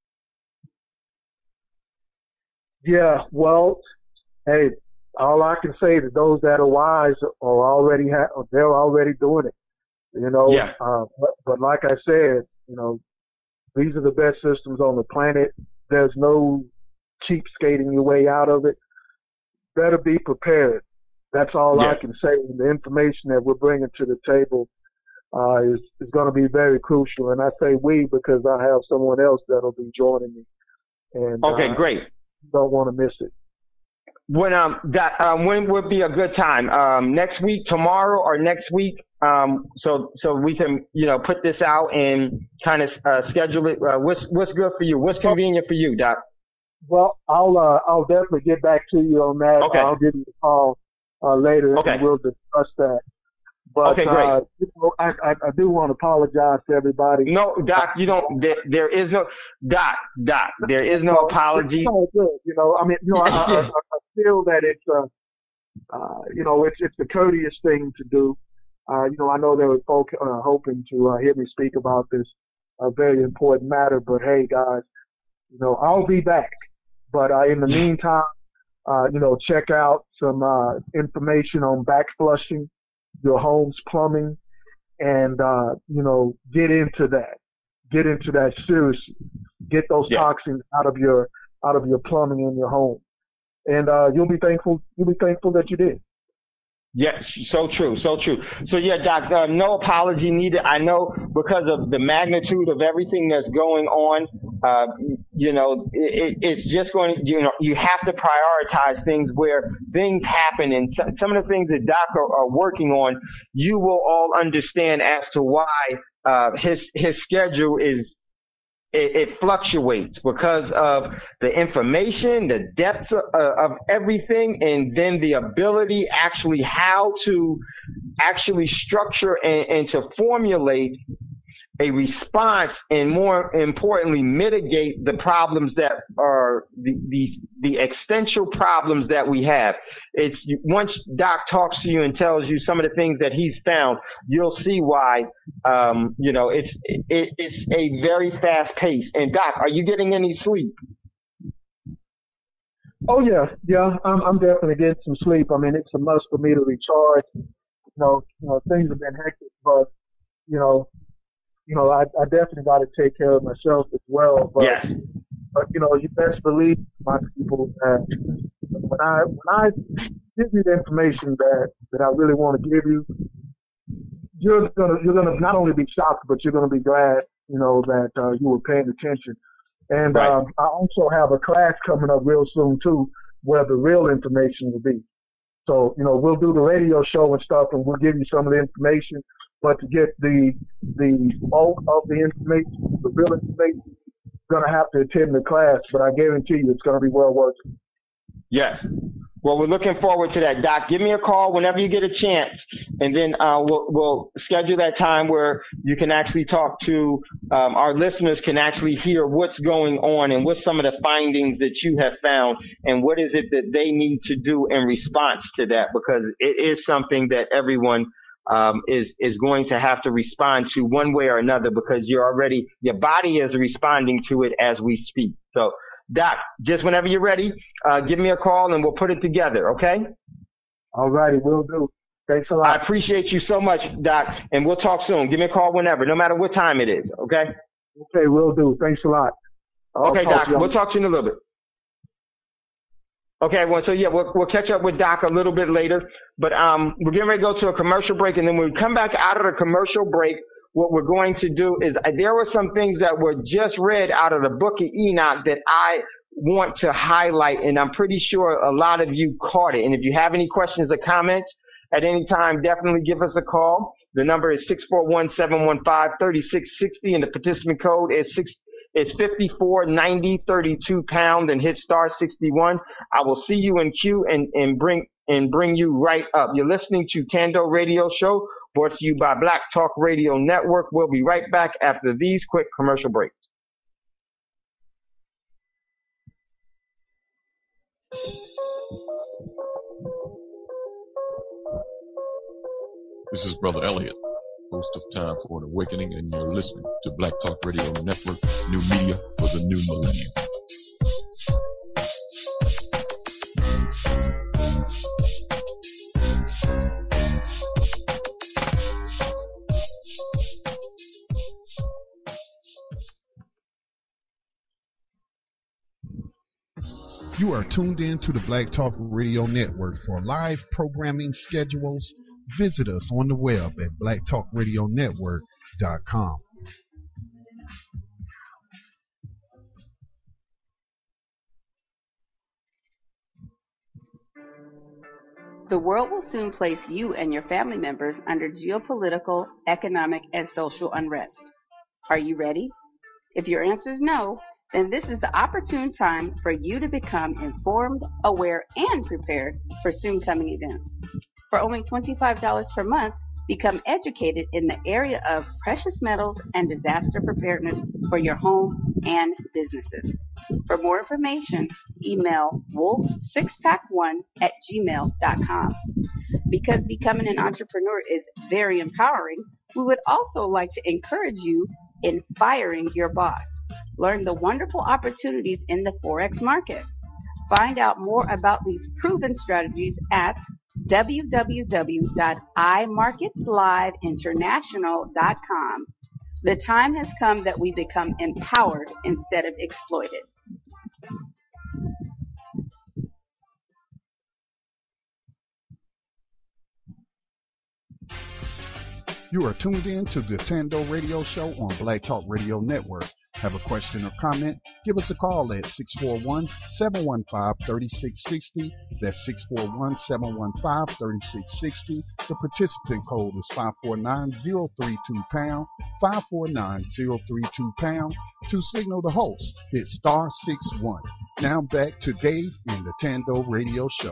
Yeah, well, hey, all I can say to those that are wise are already ha- they're already doing it. You know, yeah. uh, but, but like I said, you know, these are the best systems on the planet. There's no cheapskating your way out of it. Better be prepared. That's all yeah. I can say. The information that we're bringing to the table uh, is, is going to be very crucial. And I say we because I have someone else that'll be joining me. And okay, uh, great. Don't want to miss it. When um that um when would be a good time? Um, next week, tomorrow, or next week? Um, so so we can you know put this out and kind of uh, schedule it. Uh, what's what's good for you? What's convenient for you, Doc? Well, I'll uh, I'll definitely get back to you on that. Okay. I'll give you a call uh, later okay. and we'll discuss that. But, okay, great. Uh, you know, I, I, I do want to apologize to everybody. No, Doc, you don't. There, there is no Doc. Doc, there is no apology. It's all good. You know, I mean, you know, I, I, I feel that it's uh, uh, you know, it's it's the courteous thing to do. Uh, you know, I know there were folk uh, hoping to uh, hear me speak about this uh, very important matter, but hey, guys, you know, I'll be back. But uh, in the meantime, uh, you know, check out some uh, information on back flushing your home's plumbing, and uh, you know, get into that. Get into that seriously. Get those yeah. toxins out of your out of your plumbing in your home, and uh, you'll be thankful. You'll be thankful that you did. Yes, so true, so true. So yeah, Doc, uh, no apology needed. I know because of the magnitude of everything that's going on, uh, you know, it, it's just going to, you know, you have to prioritize things where things happen, and some of the things that Doc are, are working on, you will all understand as to why uh, his his schedule is. It, it fluctuates because of the information, the depth of, uh, of everything, and then the ability actually how to actually structure and, and to formulate a response, and more importantly, mitigate the problems that are the, the, the existential problems that we have. It's once Doc talks to you and tells you some of the things that he's found, you'll see why, um, you know, it's, it, it's a very fast pace. And Doc, are you getting any sleep? Oh yeah, yeah, I'm, I'm definitely getting some sleep. I mean, it's a must for me to recharge. You know, you know, things have been hectic, but, you know, You know, I, I definitely got to take care of myself as well. But, yes. but you know, you best believe, my people, that when I when I give you the information that, that I really want to give you, you're gonna you're gonna not only be shocked, but you're gonna be glad, you know, that uh, you were paying attention. And right. um, I also have a class coming up real soon too, where the real information will be. So, you know, we'll do the radio show and stuff, and we'll give you some of the information. But to get the the bulk of the information, the real information, you're going to have to attend the class. But I guarantee you it's going to be well worth it. Yes. Well, we're looking forward to that. Doc, give me a call whenever you get a chance, and then uh, we'll, we'll schedule that time where you can actually talk to um, our listeners, can actually hear what's going on and what's some of the findings that you have found, and what is it that they need to do in response to that, because it is something that everyone Um, is is going to have to respond to one way or another, because you're already, your body is responding to it as we speak. So, Doc, just whenever you're ready, uh, give me a call and we'll put it together, okay? All righty, will do. Thanks a lot. I appreciate you so much, Doc, and we'll talk soon. Give me a call whenever, no matter what time it is, okay? Okay, will do. Thanks a lot. I'll okay, Doc, we'll talk to you in a little bit. Okay, well, so yeah, we'll, we'll catch up with Doc a little bit later, but um, we're getting ready to go to a commercial break, and then when we come back out of the commercial break, what we're going to do is uh, there were some things that were just read out of the book of Enoch that I want to highlight, and I'm pretty sure a lot of you caught it. And if you have any questions or comments at any time, definitely give us a call. The number is six four one, seven one five, three six six zero, and the participant code is six. It's fifty-four ninety thirty-two pound, and hit star sixty-one. I will see you in queue and, and bring and bring you right up. You're listening to Tando Radio Show, brought to you by Black Talk Radio Network. We'll be right back after these quick commercial breaks. This is Brother Elliot, host of Time for an Awakening, and you're listening to Black Talk Radio Network, new media for the new millennium. You are tuned in to the Black Talk Radio Network. For live programming schedules, visit us on the web at black talk radio network dot com. The world will soon place you and your family members under geopolitical, economic, and social unrest. Are you ready? If your answer is no, then this is the opportune time for you to become informed, aware, and prepared for soon coming events. For only twenty-five dollars per month, become educated in the area of precious metals and disaster preparedness for your home and businesses. For more information, email wolf six pack one at gmail dot com. Because becoming an entrepreneur is very empowering, we would also like to encourage you in firing your boss. Learn the wonderful opportunities in the Forex market. Find out more about these proven strategies at w w w dot i markets live international dot com. The time has come that we become empowered instead of exploited. You are tuned in to the Tando Radio Show on Black Talk Radio Network. Have a question or comment? Give us a call at six four one, seven one five, three six six zero. That's six four one, seven one five, three six six zero. The participant code is five four nine zero three two pound, five four nine zero three two pound. To signal the host, hit star six one. Now back to Dave in the Tando Radio Show.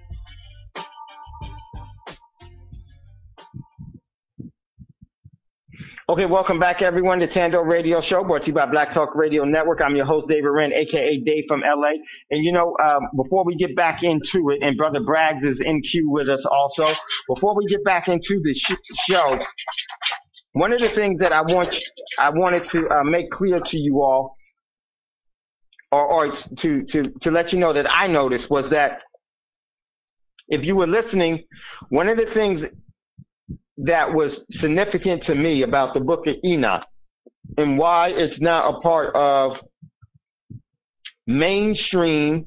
Okay, welcome back, everyone, to Tando Radio Show, brought to you by Black Talk Radio Network. I'm your host, David Wren, a k a. Dave from L A. And, you know, um, before we get back into it, and Brother Braggs is in queue with us also, before we get back into the sh- show, one of the things that I want, I wanted to uh, make clear to you all, or, or to, to, to let you know that I noticed, was that if you were listening, one of the things that was significant to me about the book of Enoch and why it's not a part of mainstream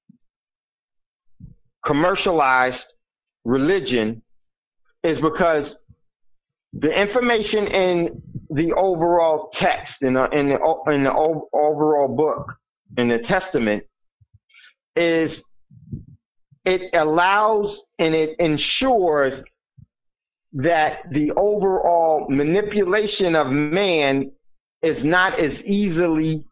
commercialized religion is because the information in the overall text, in the, in the, in the overall book, in the Testament, is it allows and it ensures that the overall manipulation of man is not as easily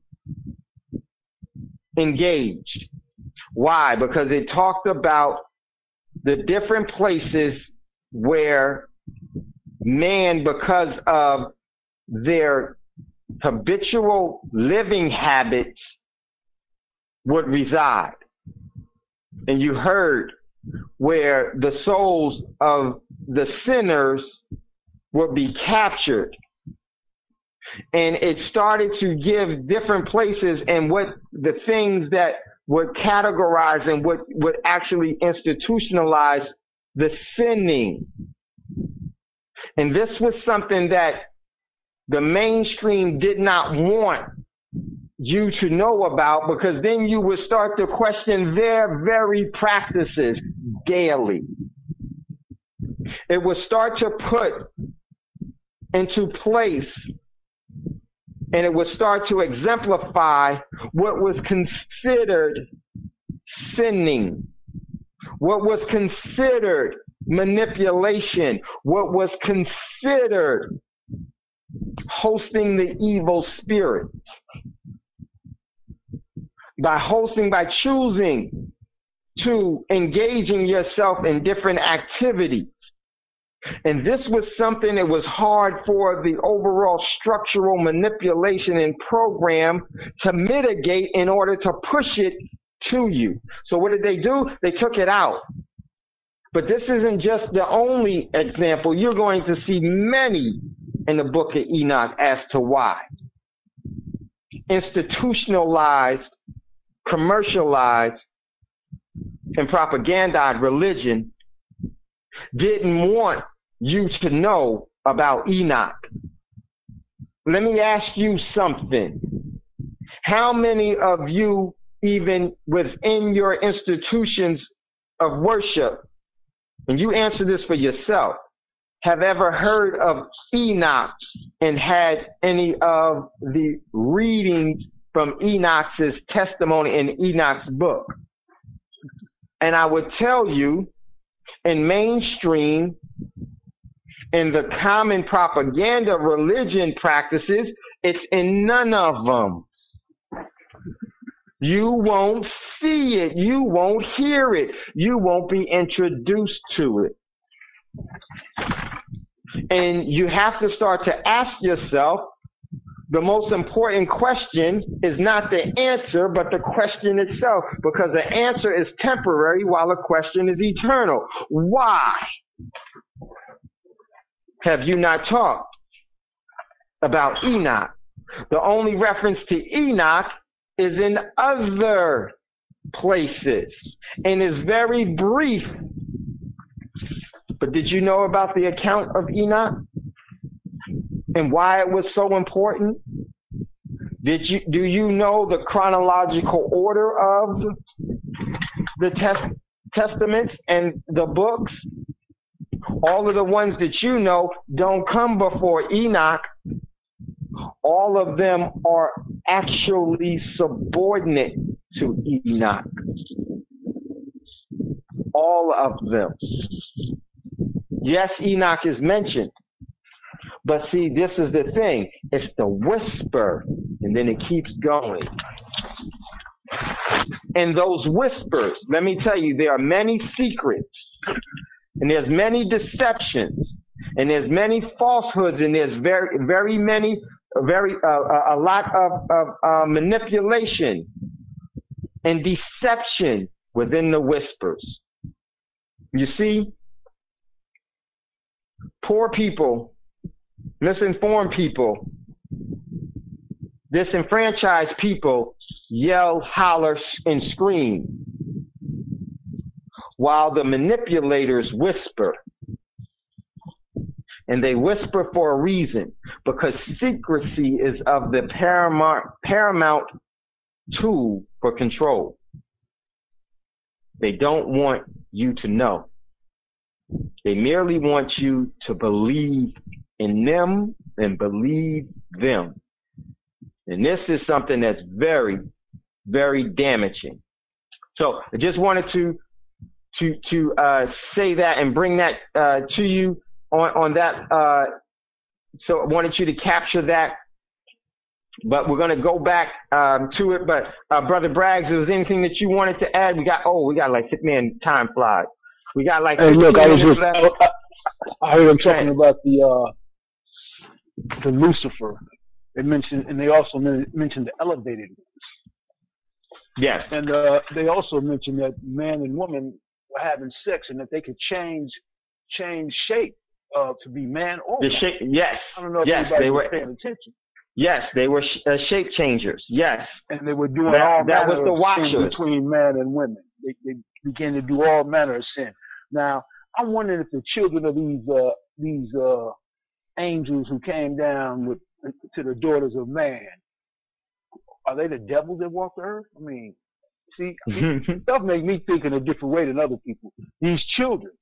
engaged. Why? Because it talked about the different places where man, because of their habitual living habits, would reside. And you heard where the souls of the sinners would be captured. And it started to give different places and what the things that would categorize and would, would actually institutionalize the sinning. And this was something that the mainstream did not want you to know about, because then you would start to question their very practices daily. It would start to put into place, and it would start to exemplify what was considered sinning, what was considered manipulation, what was considered hosting the evil spirit. By hosting, by choosing to engaging yourself in different activities. And this was something that was hard for the overall structural manipulation and program to mitigate in order to push it to you. So what did they do? They took it out. But this isn't just the only example. You're going to see many in the book of Enoch as to why. Institutionalized, commercialized, and propagandized religion didn't want you to know about Enoch. Let me ask you something. How many of you, even within your institutions of worship, and you answer this for yourself, have ever heard of Enoch and had any of the readings from Enoch's testimony in Enoch's book? And I would tell you, in mainstream, in the common propaganda religion practices, it's in none of them. You won't see it. You won't hear it. You won't be introduced to it. And you have to start to ask yourself, the most important question is not the answer, but the question itself, because the answer is temporary while the question is eternal. Why have you not talked about Enoch? The only reference to Enoch is in other places and is very brief. But did you know about the account of Enoch and why it was so important? Did you do you know the chronological order of the test, testaments and the books? All of the ones that you know don't come before Enoch. All of them are actually subordinate to Enoch. All of them. Yes, Enoch is mentioned. But see, this is the thing. It's the whisper, and then it keeps going. And those whispers, let me tell you, there are many secrets, and there's many deceptions, and there's many falsehoods, and there's very, very many, very, uh, a lot of, of uh, manipulation and deception within the whispers. You see, poor people, misinformed people, disenfranchised people yell, holler, and scream, while the manipulators whisper. And they whisper for a reason, because secrecy is of the paramount, paramount tool for control. They don't want you to know. They merely want you to believe in them and believe them. And this is something that's very, very damaging. So I just wanted to to to uh, say that and bring that uh, to you on on that. Uh, so I wanted you to capture that. But we're going to go back um, to it. But uh, Brother Braggs, if there's anything that you wanted to add, we got. Oh, we got like man, time flies. We got like. Hey, look, I was just. I, I heard them talking about the uh, the Lucifer. They mentioned, and they also mentioned the elevated ones. Yes. And uh, they also mentioned that man and woman were having sex, and that they could change change shape uh, to be man or the woman. shape. Yes. I don't know if yes, anybody they was were paying attention. Yes, they were sh- uh, shape changers. Yes. And they were doing that, all that manner was the of watchers. sin between man and women. They, they began to do all manner of sin. Now, I'm wondering if the children of these uh, these uh, angels who came down with to the daughters of man, are they the devils that walk the earth? I mean, see, stuff make me think in a different way than other people. These children,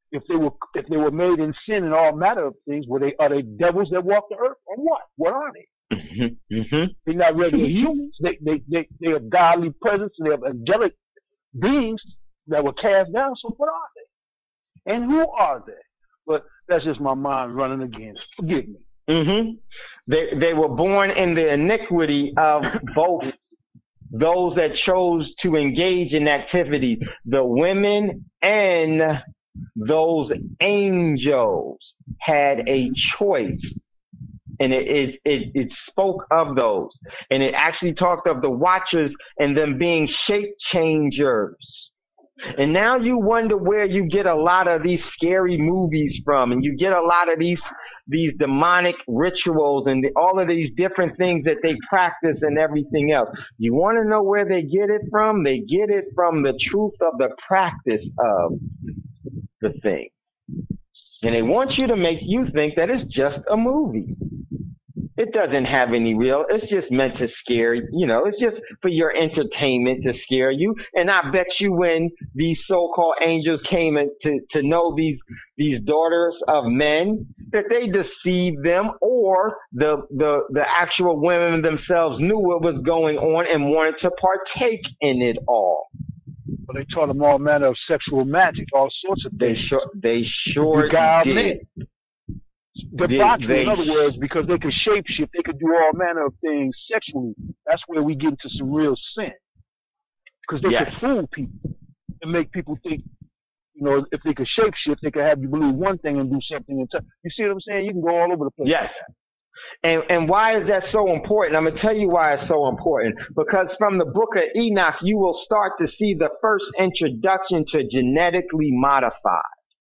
if they were if they were made in sin and all manner of things, were they are they devils that walk the earth or what? What are they? Mm-hmm. Mm-hmm. They're not regular humans. They they they they have godly presence and they have angelic beings that were cast down. So what are they? And who are they? But that's just my mind running again. Forgive me. Mm-hmm. They they were born in the iniquity of both those that chose to engage in activity, the women and those angels had a choice. And it, it, it, it spoke of those. And it actually talked of the watchers and them being shape changers. And now you wonder where you get a lot of these scary movies from, and you get a lot of these these demonic rituals and the, all of these different things that they practice and everything else. You want to know where they get it from? They get it from the truth of the practice of the thing. And they want you to make you think that it's just a movie. It doesn't have any real, it's just meant to scare you, you know, it's just for your entertainment to scare you. And I bet you when these so-called angels came in to, to know these, these daughters of men, that they deceived them, or the, the, the actual women themselves knew what was going on and wanted to partake in it all. But they taught them all manner of sexual magic, all sorts of things. They sure, they sure did. Debauchery, they, in other words, because they could shapeshift, they could do all manner of things sexually. That's where we get into some real sin. Because they yes. could fool people and make people think, you know, if they could shapeshift, they could have you believe one thing and do something. And t- you see what I'm saying? You can go all over the place. Yes. And and why is that so important? I'm going to tell you why it's so important. Because from the book of Enoch, you will start to see the first introduction to genetically modified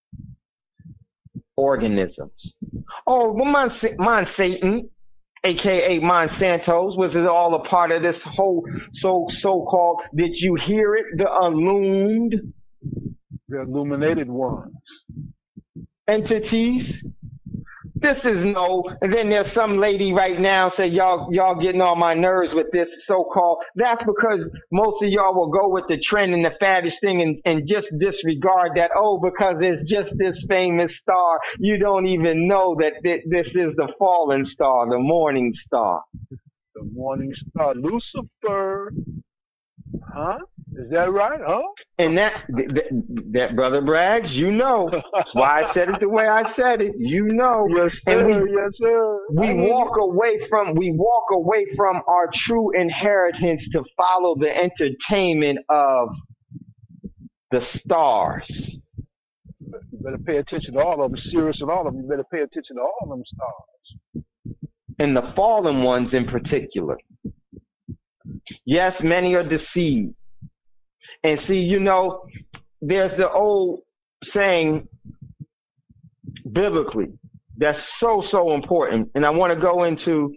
organisms. Oh, well, Mons- Monsatan, a k a. Monsantos, was it all a part of this whole so so-called, did you hear it, the illumined? The illuminated ones. Entities? This is no, and then there's some lady right now say y'all y'all getting on my nerves with this so-called. That's because most of y'all will go with the trend and the faddish thing and, and just disregard that. Oh, because it's just this famous star. You don't even know that th- this is the fallen star, the morning star. The morning star, Lucifer. Huh? Is that right? Huh? And that, that, that brother Braggs, you know. That's why I said it the way I said it. You know. Yes, sir. And we, yes, sir. We walk away from we walk away from our true inheritance to follow the entertainment of the stars. You better pay attention to all of them. Sirius and all of them. You better pay attention to all of them stars. And the fallen ones in particular. Yes, many are deceived. And see, you know, there's the old saying biblically that's so, so important. And I want to go into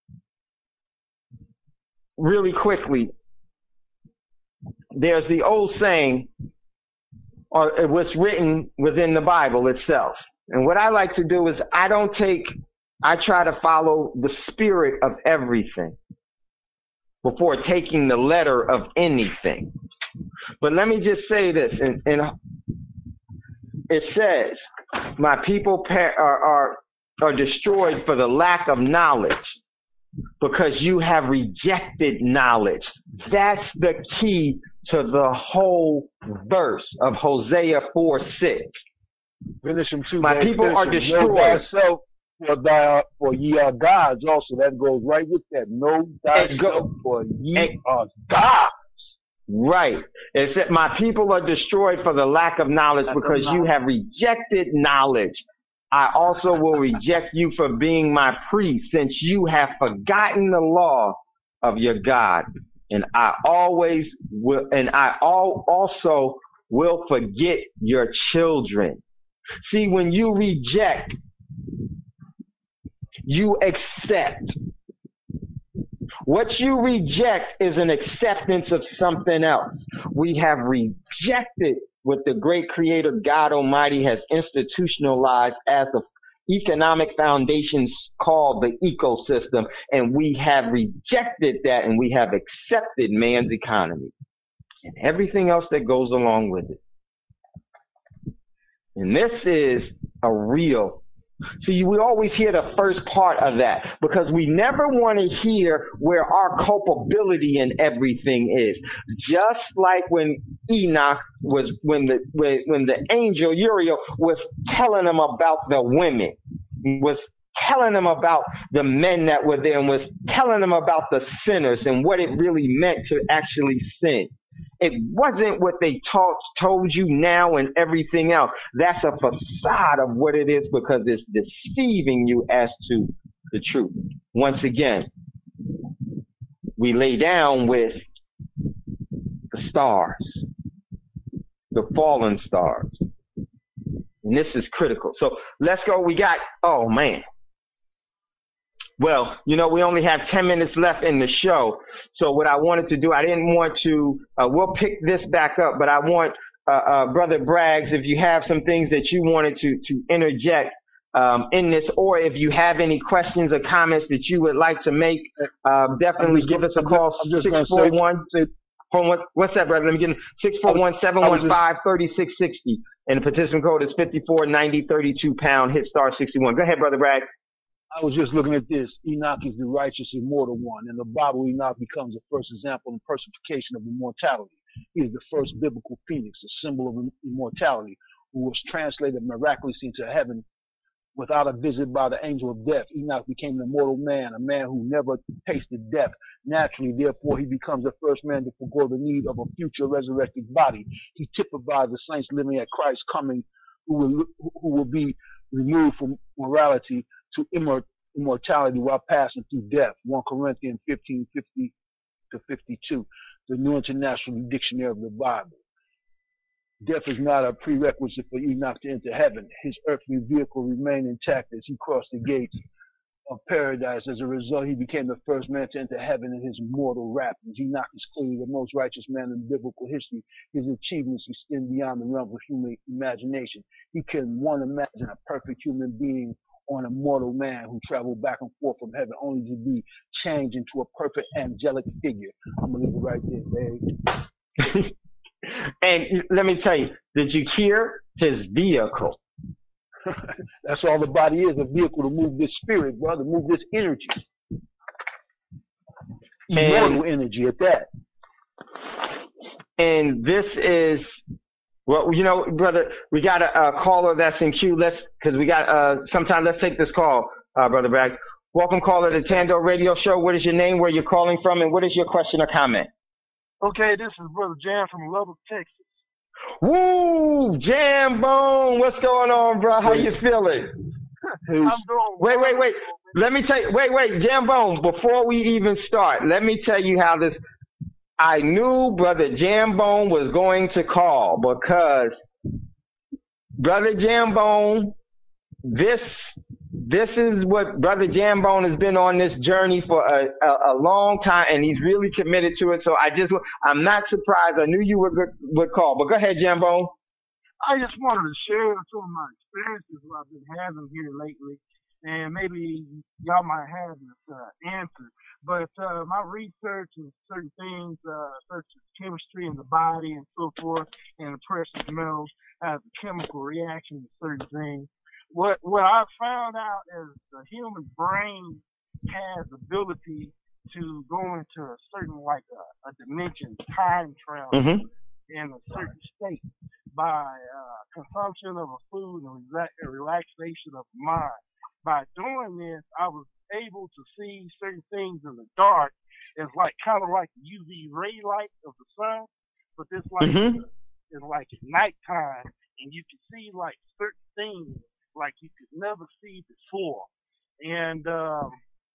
really quickly. There's the old saying, or what's written within the Bible itself. And what I like to do is I don't take, I try to follow the spirit of everything before taking the letter of anything. But let me just say this, and, and it says, my people are, are, are destroyed for the lack of knowledge, because you have rejected knowledge. That's the key to the whole verse of Hosea four six. Finish them too, my man. people Finish are them. destroyed. Know For, thy, for ye are gods also. That goes right with that. Know thyself, go, for ye and, are gods. Right. It said, my people are destroyed for the lack of knowledge, lack because of knowledge. You have rejected knowledge. I also will reject you for being my priest, since you have forgotten the law of your God. And I always will, and I all also will forget your children. See, when you reject, you accept. What you reject is an acceptance of something else. We have rejected what the great creator God Almighty has institutionalized as the economic foundations called the ecosystem, and we have rejected that, and we have accepted man's economy and everything else that goes along with it. And this is a real. See, we always hear the first part of that because we never want to hear where our culpability in everything is. Just like when Enoch was, when the when, when the angel Uriel was telling him about the women, was telling them about the men that were there, and was telling them about the sinners and what it really meant to actually sin. It wasn't what they taught, told you now and everything else. That's a facade of what it is because it's deceiving you as to the truth. Once again, we lay down with the stars, the fallen stars. And this is critical. So let's go. We got, oh man. Well, you know, we only have ten minutes left in the show. So what I wanted to do, I didn't want to, uh, we'll pick this back up, but I want, uh, uh, Brother Braggs, if you have some things that you wanted to, to interject um, in this, or if you have any questions or comments that you would like to make, uh, definitely give us a call, six four one, what's that, brother? Let me get six four one, seven one five, three six six zero. And the participant code is fifty-four ninety thirty-two pound, hit star sixty-one. Go ahead, Brother Braggs. I was just looking at this. Enoch is the righteous, immortal one. In the Bible, Enoch becomes the first example and personification of immortality. He is the first biblical phoenix, a symbol of immortality, who was translated miraculously into heaven without a visit by the angel of death. Enoch became an immortal man, a man who never tasted death. Naturally, therefore, he becomes the first man to forego the need of a future resurrected body. He typifies the saints living at Christ's coming, who will, who will be removed from morality to immortality while passing through death. First Corinthians fifteen, fifty to fifty-two, the New International Dictionary of the Bible. Death is not a prerequisite for Enoch to enter heaven. His earthly vehicle remained intact as he crossed the gates of paradise. As a result, he became the first man to enter heaven in his mortal wrappings. Enoch is clearly the most righteous man in biblical history. His achievements extend beyond the realm of human imagination. He can one imagine a perfect human being on a mortal man who traveled back and forth from heaven only to be changed into a perfect angelic figure. I'm going to leave it right there, babe. And let me tell you, did you hear his vehicle? That's all the body is, a vehicle to move this spirit, brother, move this energy. Immortal energy at that. And this is, well, you know, brother, we got a, a caller that's in queue. Let's, because we got, uh, sometime let's take this call, uh, Brother Bragg. Welcome, caller, to the Tando Radio Show. What is your name, where you're calling from, and what is your question or comment? Okay, this is Brother Jam from Lubbock, Texas. Woo! Jambone, what's going on, bro? How you feeling? I'm doing Wait, wait, wait. Let me tell you, wait, wait, Jambone, before we even start, let me tell you how this, I knew Brother Jambone was going to call because Brother Jambone, this This is what Brother Jambone has been on this journey for a, a, a long time, and he's really committed to it. So I just, I'm not surprised. I knew you would would call. But go ahead, Jambone. I just wanted to share some of my experiences what I've been having here lately, and maybe y'all might have this uh, answer. But uh, my research and certain things, uh, such as chemistry in the body and so forth, and the precious metals as a chemical reaction to certain things. What what I found out is the human brain has the ability to go into a certain, like a, a dimension, time travel mm-hmm. in a certain state by uh, consumption of a food and relax, relaxation of mind. By doing this, I was able to see certain things in the dark. It's like kind of like the U V ray light of the sun, but this light mm-hmm. is like at nighttime, and you can see like certain things like you could never see before. And um,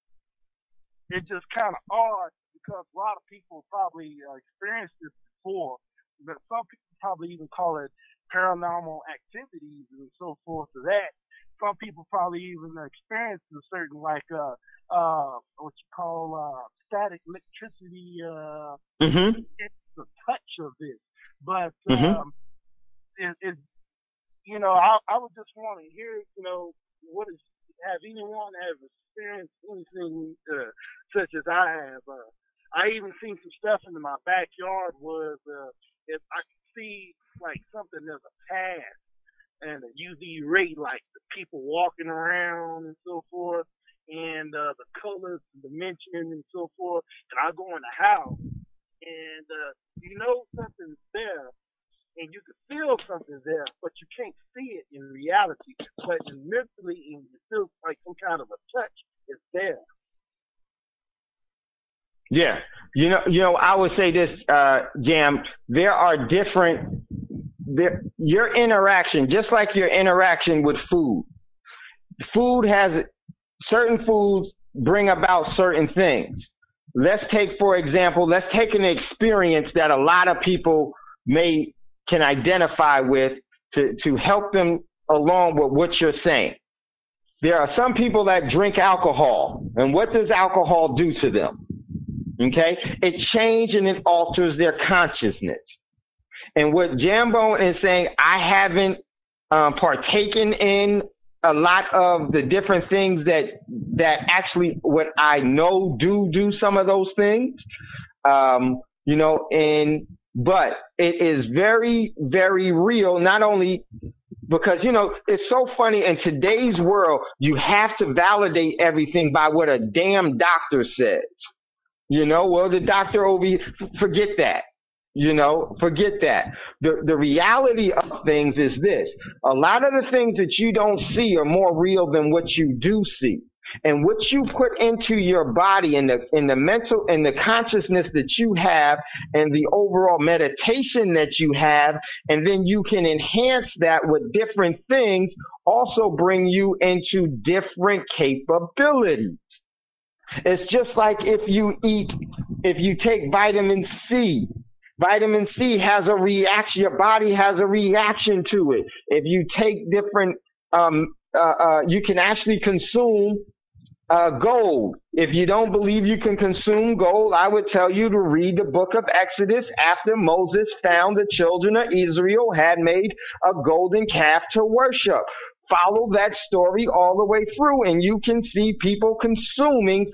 it's just kind of odd because a lot of people probably uh, experienced this before, but some people probably even call it paranormal activities and so forth to that. Some people probably even experienced a certain like uh, uh, what you call uh, static electricity. Uh, mm-hmm. It's the touch of this. But mm-hmm. um, it, it You know, I, I would just want to hear, you know, what is, have anyone have experienced anything uh, such as I have? Uh, I even seen some stuff in my backyard was, uh, if I could see like something as a path, and the U V ray light, the people walking around and so forth, and uh, the colors, the dimension and so forth. And I go in the house, and uh, you know something's there, and you can feel something's there, but you can't see it in reality. But mentally, and you feel like some kind of a touch is there. Yeah, you know, you know, I would say this, uh, Jam. There are different. There, your interaction, just like your interaction with food. Food has certain foods bring about certain things. Let's take, for example, let's take an experience that a lot of people may can identify with to to help them along with what you're saying. There are some people that drink alcohol, and what does alcohol do to them? Okay, it changes and it alters their consciousness. And what Jambone is saying, I haven't um, partaken in a lot of the different things that that actually what I know do do some of those things. Um, you know, and but it is very, very real. Not only because, you know, it's so funny in today's world, you have to validate everything by what a damn doctor says. You know, well, the doctor over here, forget that. You know, forget that. The the reality of things is this. A lot of the things that you don't see are more real than what you do see. And what you put into your body and the in the mental and the consciousness that you have and the overall meditation that you have, and then you can enhance that with different things, also bring you into different capabilities. It's just like if you eat, if you take vitamin C, vitamin C has a reaction, your body has a reaction to it. If you take different, um, uh, uh, you can actually consume uh, gold. If you don't believe you can consume gold, I would tell you to read the book of Exodus after Moses found the children of Israel had made a golden calf to worship. Follow that story all the way through, and you can see people consuming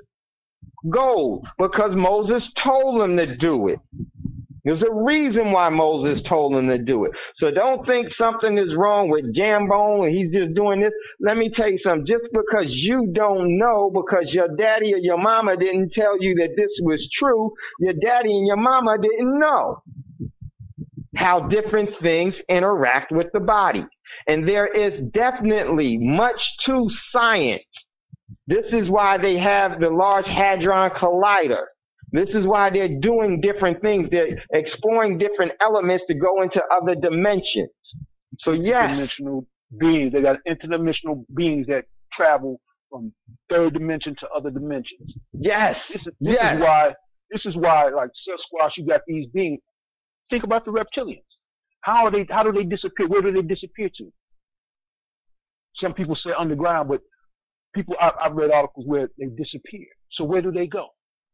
gold because Moses told them to do it. There's a reason why Moses told them to do it. So don't think something is wrong with Jambone and he's just doing this. Let me tell you something. Just because you don't know, because your daddy or your mama didn't tell you that this was true, your daddy and your mama didn't know how different things interact with the body. And there is definitely much to science. This is why they have the Large Hadron Collider. This is why they're doing different things. They're exploring different elements to go into other dimensions. So yes. Interdimensional beings. They got interdimensional beings that travel from third dimension to other dimensions. Yes. This is, this yes. is why, this is why, like Sasquatch, you got these beings. Think about the reptilians. How are they? How do they disappear? Where do they disappear to? Some people say underground, but people I, I've read articles where they disappear. So where do they go?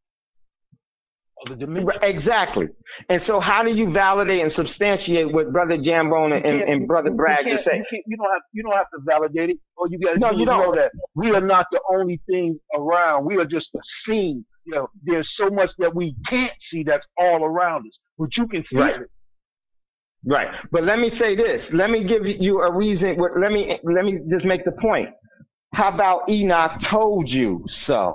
Other dimensions. Exactly. And so, how do you validate and substantiate what Brother Jambone and, and Brother Bragg just say? You, you don't have you don't have to validate it. All you got to no, do you is don't. know that we are not the only thing around. We are just a scene. You know, there's so much that we can't see that's all around us, but you can feel right. it. Right, but let me say this. Let me give you a reason. Let me let me just make the point. How about Enoch told you so?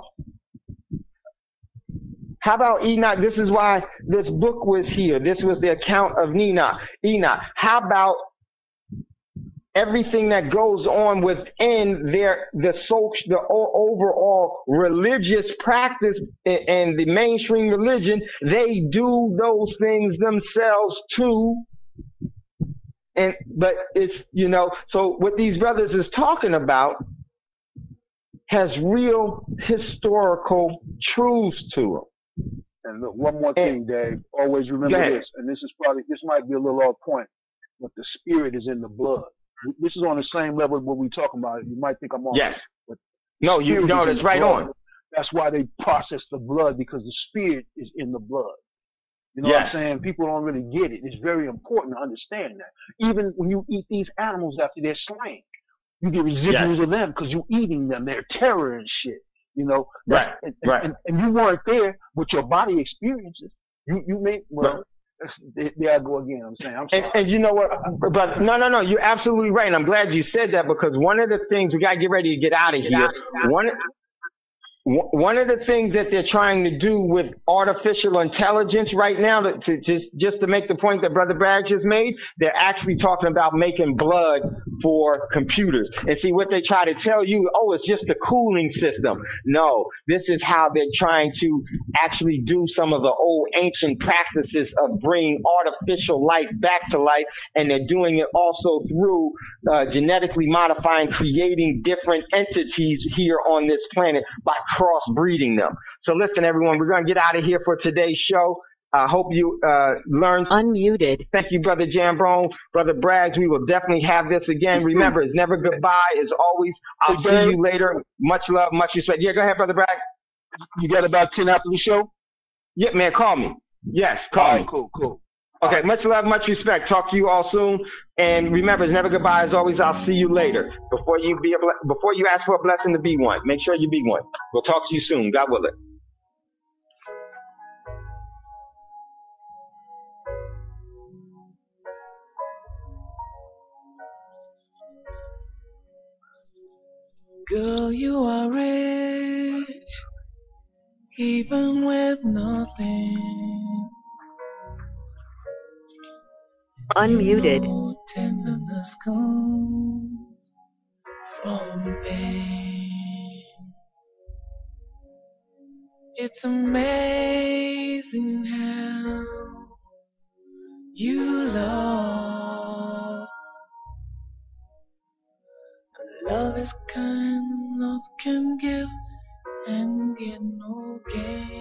How about Enoch? This is why this book was here. This was the account of Enoch. Enoch. How about everything that goes on within their the so the overall religious practice and the mainstream religion? They do those things themselves too. And but it's, you know, so what these brothers is talking about has real historical truths to them. And look, one more thing, Dave. Always remember this, and this is probably this might be a little off point, but the spirit is in the blood. This is on the same level as what we're talking about. You might think I'm on. Yes. But no, you no, that's right on. That's why they process the blood, because the spirit is in the blood. You know yes. what I'm saying? People don't really get it. It's very important to understand that. Even when you eat these animals after they're slain, you get residuals yes. of them because you're eating them. They're terror and shit. You know? Right. And, right. And, and you weren't there, but your body experiences. You you may well right. There I go again. I'm saying, I'm sorry. And, and you know what, but no, no, no, you're absolutely right. And I'm glad you said that because one of the things we gotta get ready to get out of here. One. One of the things that they're trying to do with artificial intelligence right now, to, to just just to make the point that Brother Bragg just made, they're actually talking about making blood for computers. And see, what they try to tell you, oh, it's just a cooling system. No, this is how they're trying to actually do some of the old ancient practices of bringing artificial life back to life, and they're doing it also through uh, genetically modifying, creating different entities here on this planet by crossbreeding them. So listen, everyone, we're going to get out of here for today's show. I uh, hope you uh, learned. Unmuted. Thank you, Brother Jambrone. Brother Braggs, we will definitely have this again. Remember, it's never goodbye. It's always, I'll see you later. Much love, much respect. Yeah, go ahead, Brother Bragg. You got about ten after the show? Yeah, man, call me. Yes, call all right, me. Cool, cool. Okay, much love, much respect. Talk to you all soon. And remember, it's never goodbye. As always, I'll see you later. Before you be a ble- before you ask for a blessing to be one, make sure you be one. We'll talk to you soon. God willing. Girl, you are rich, even with nothing. Unmuted. No tenderness comes from pain. It's amazing how you love. Love is kind, love can give and get no gain.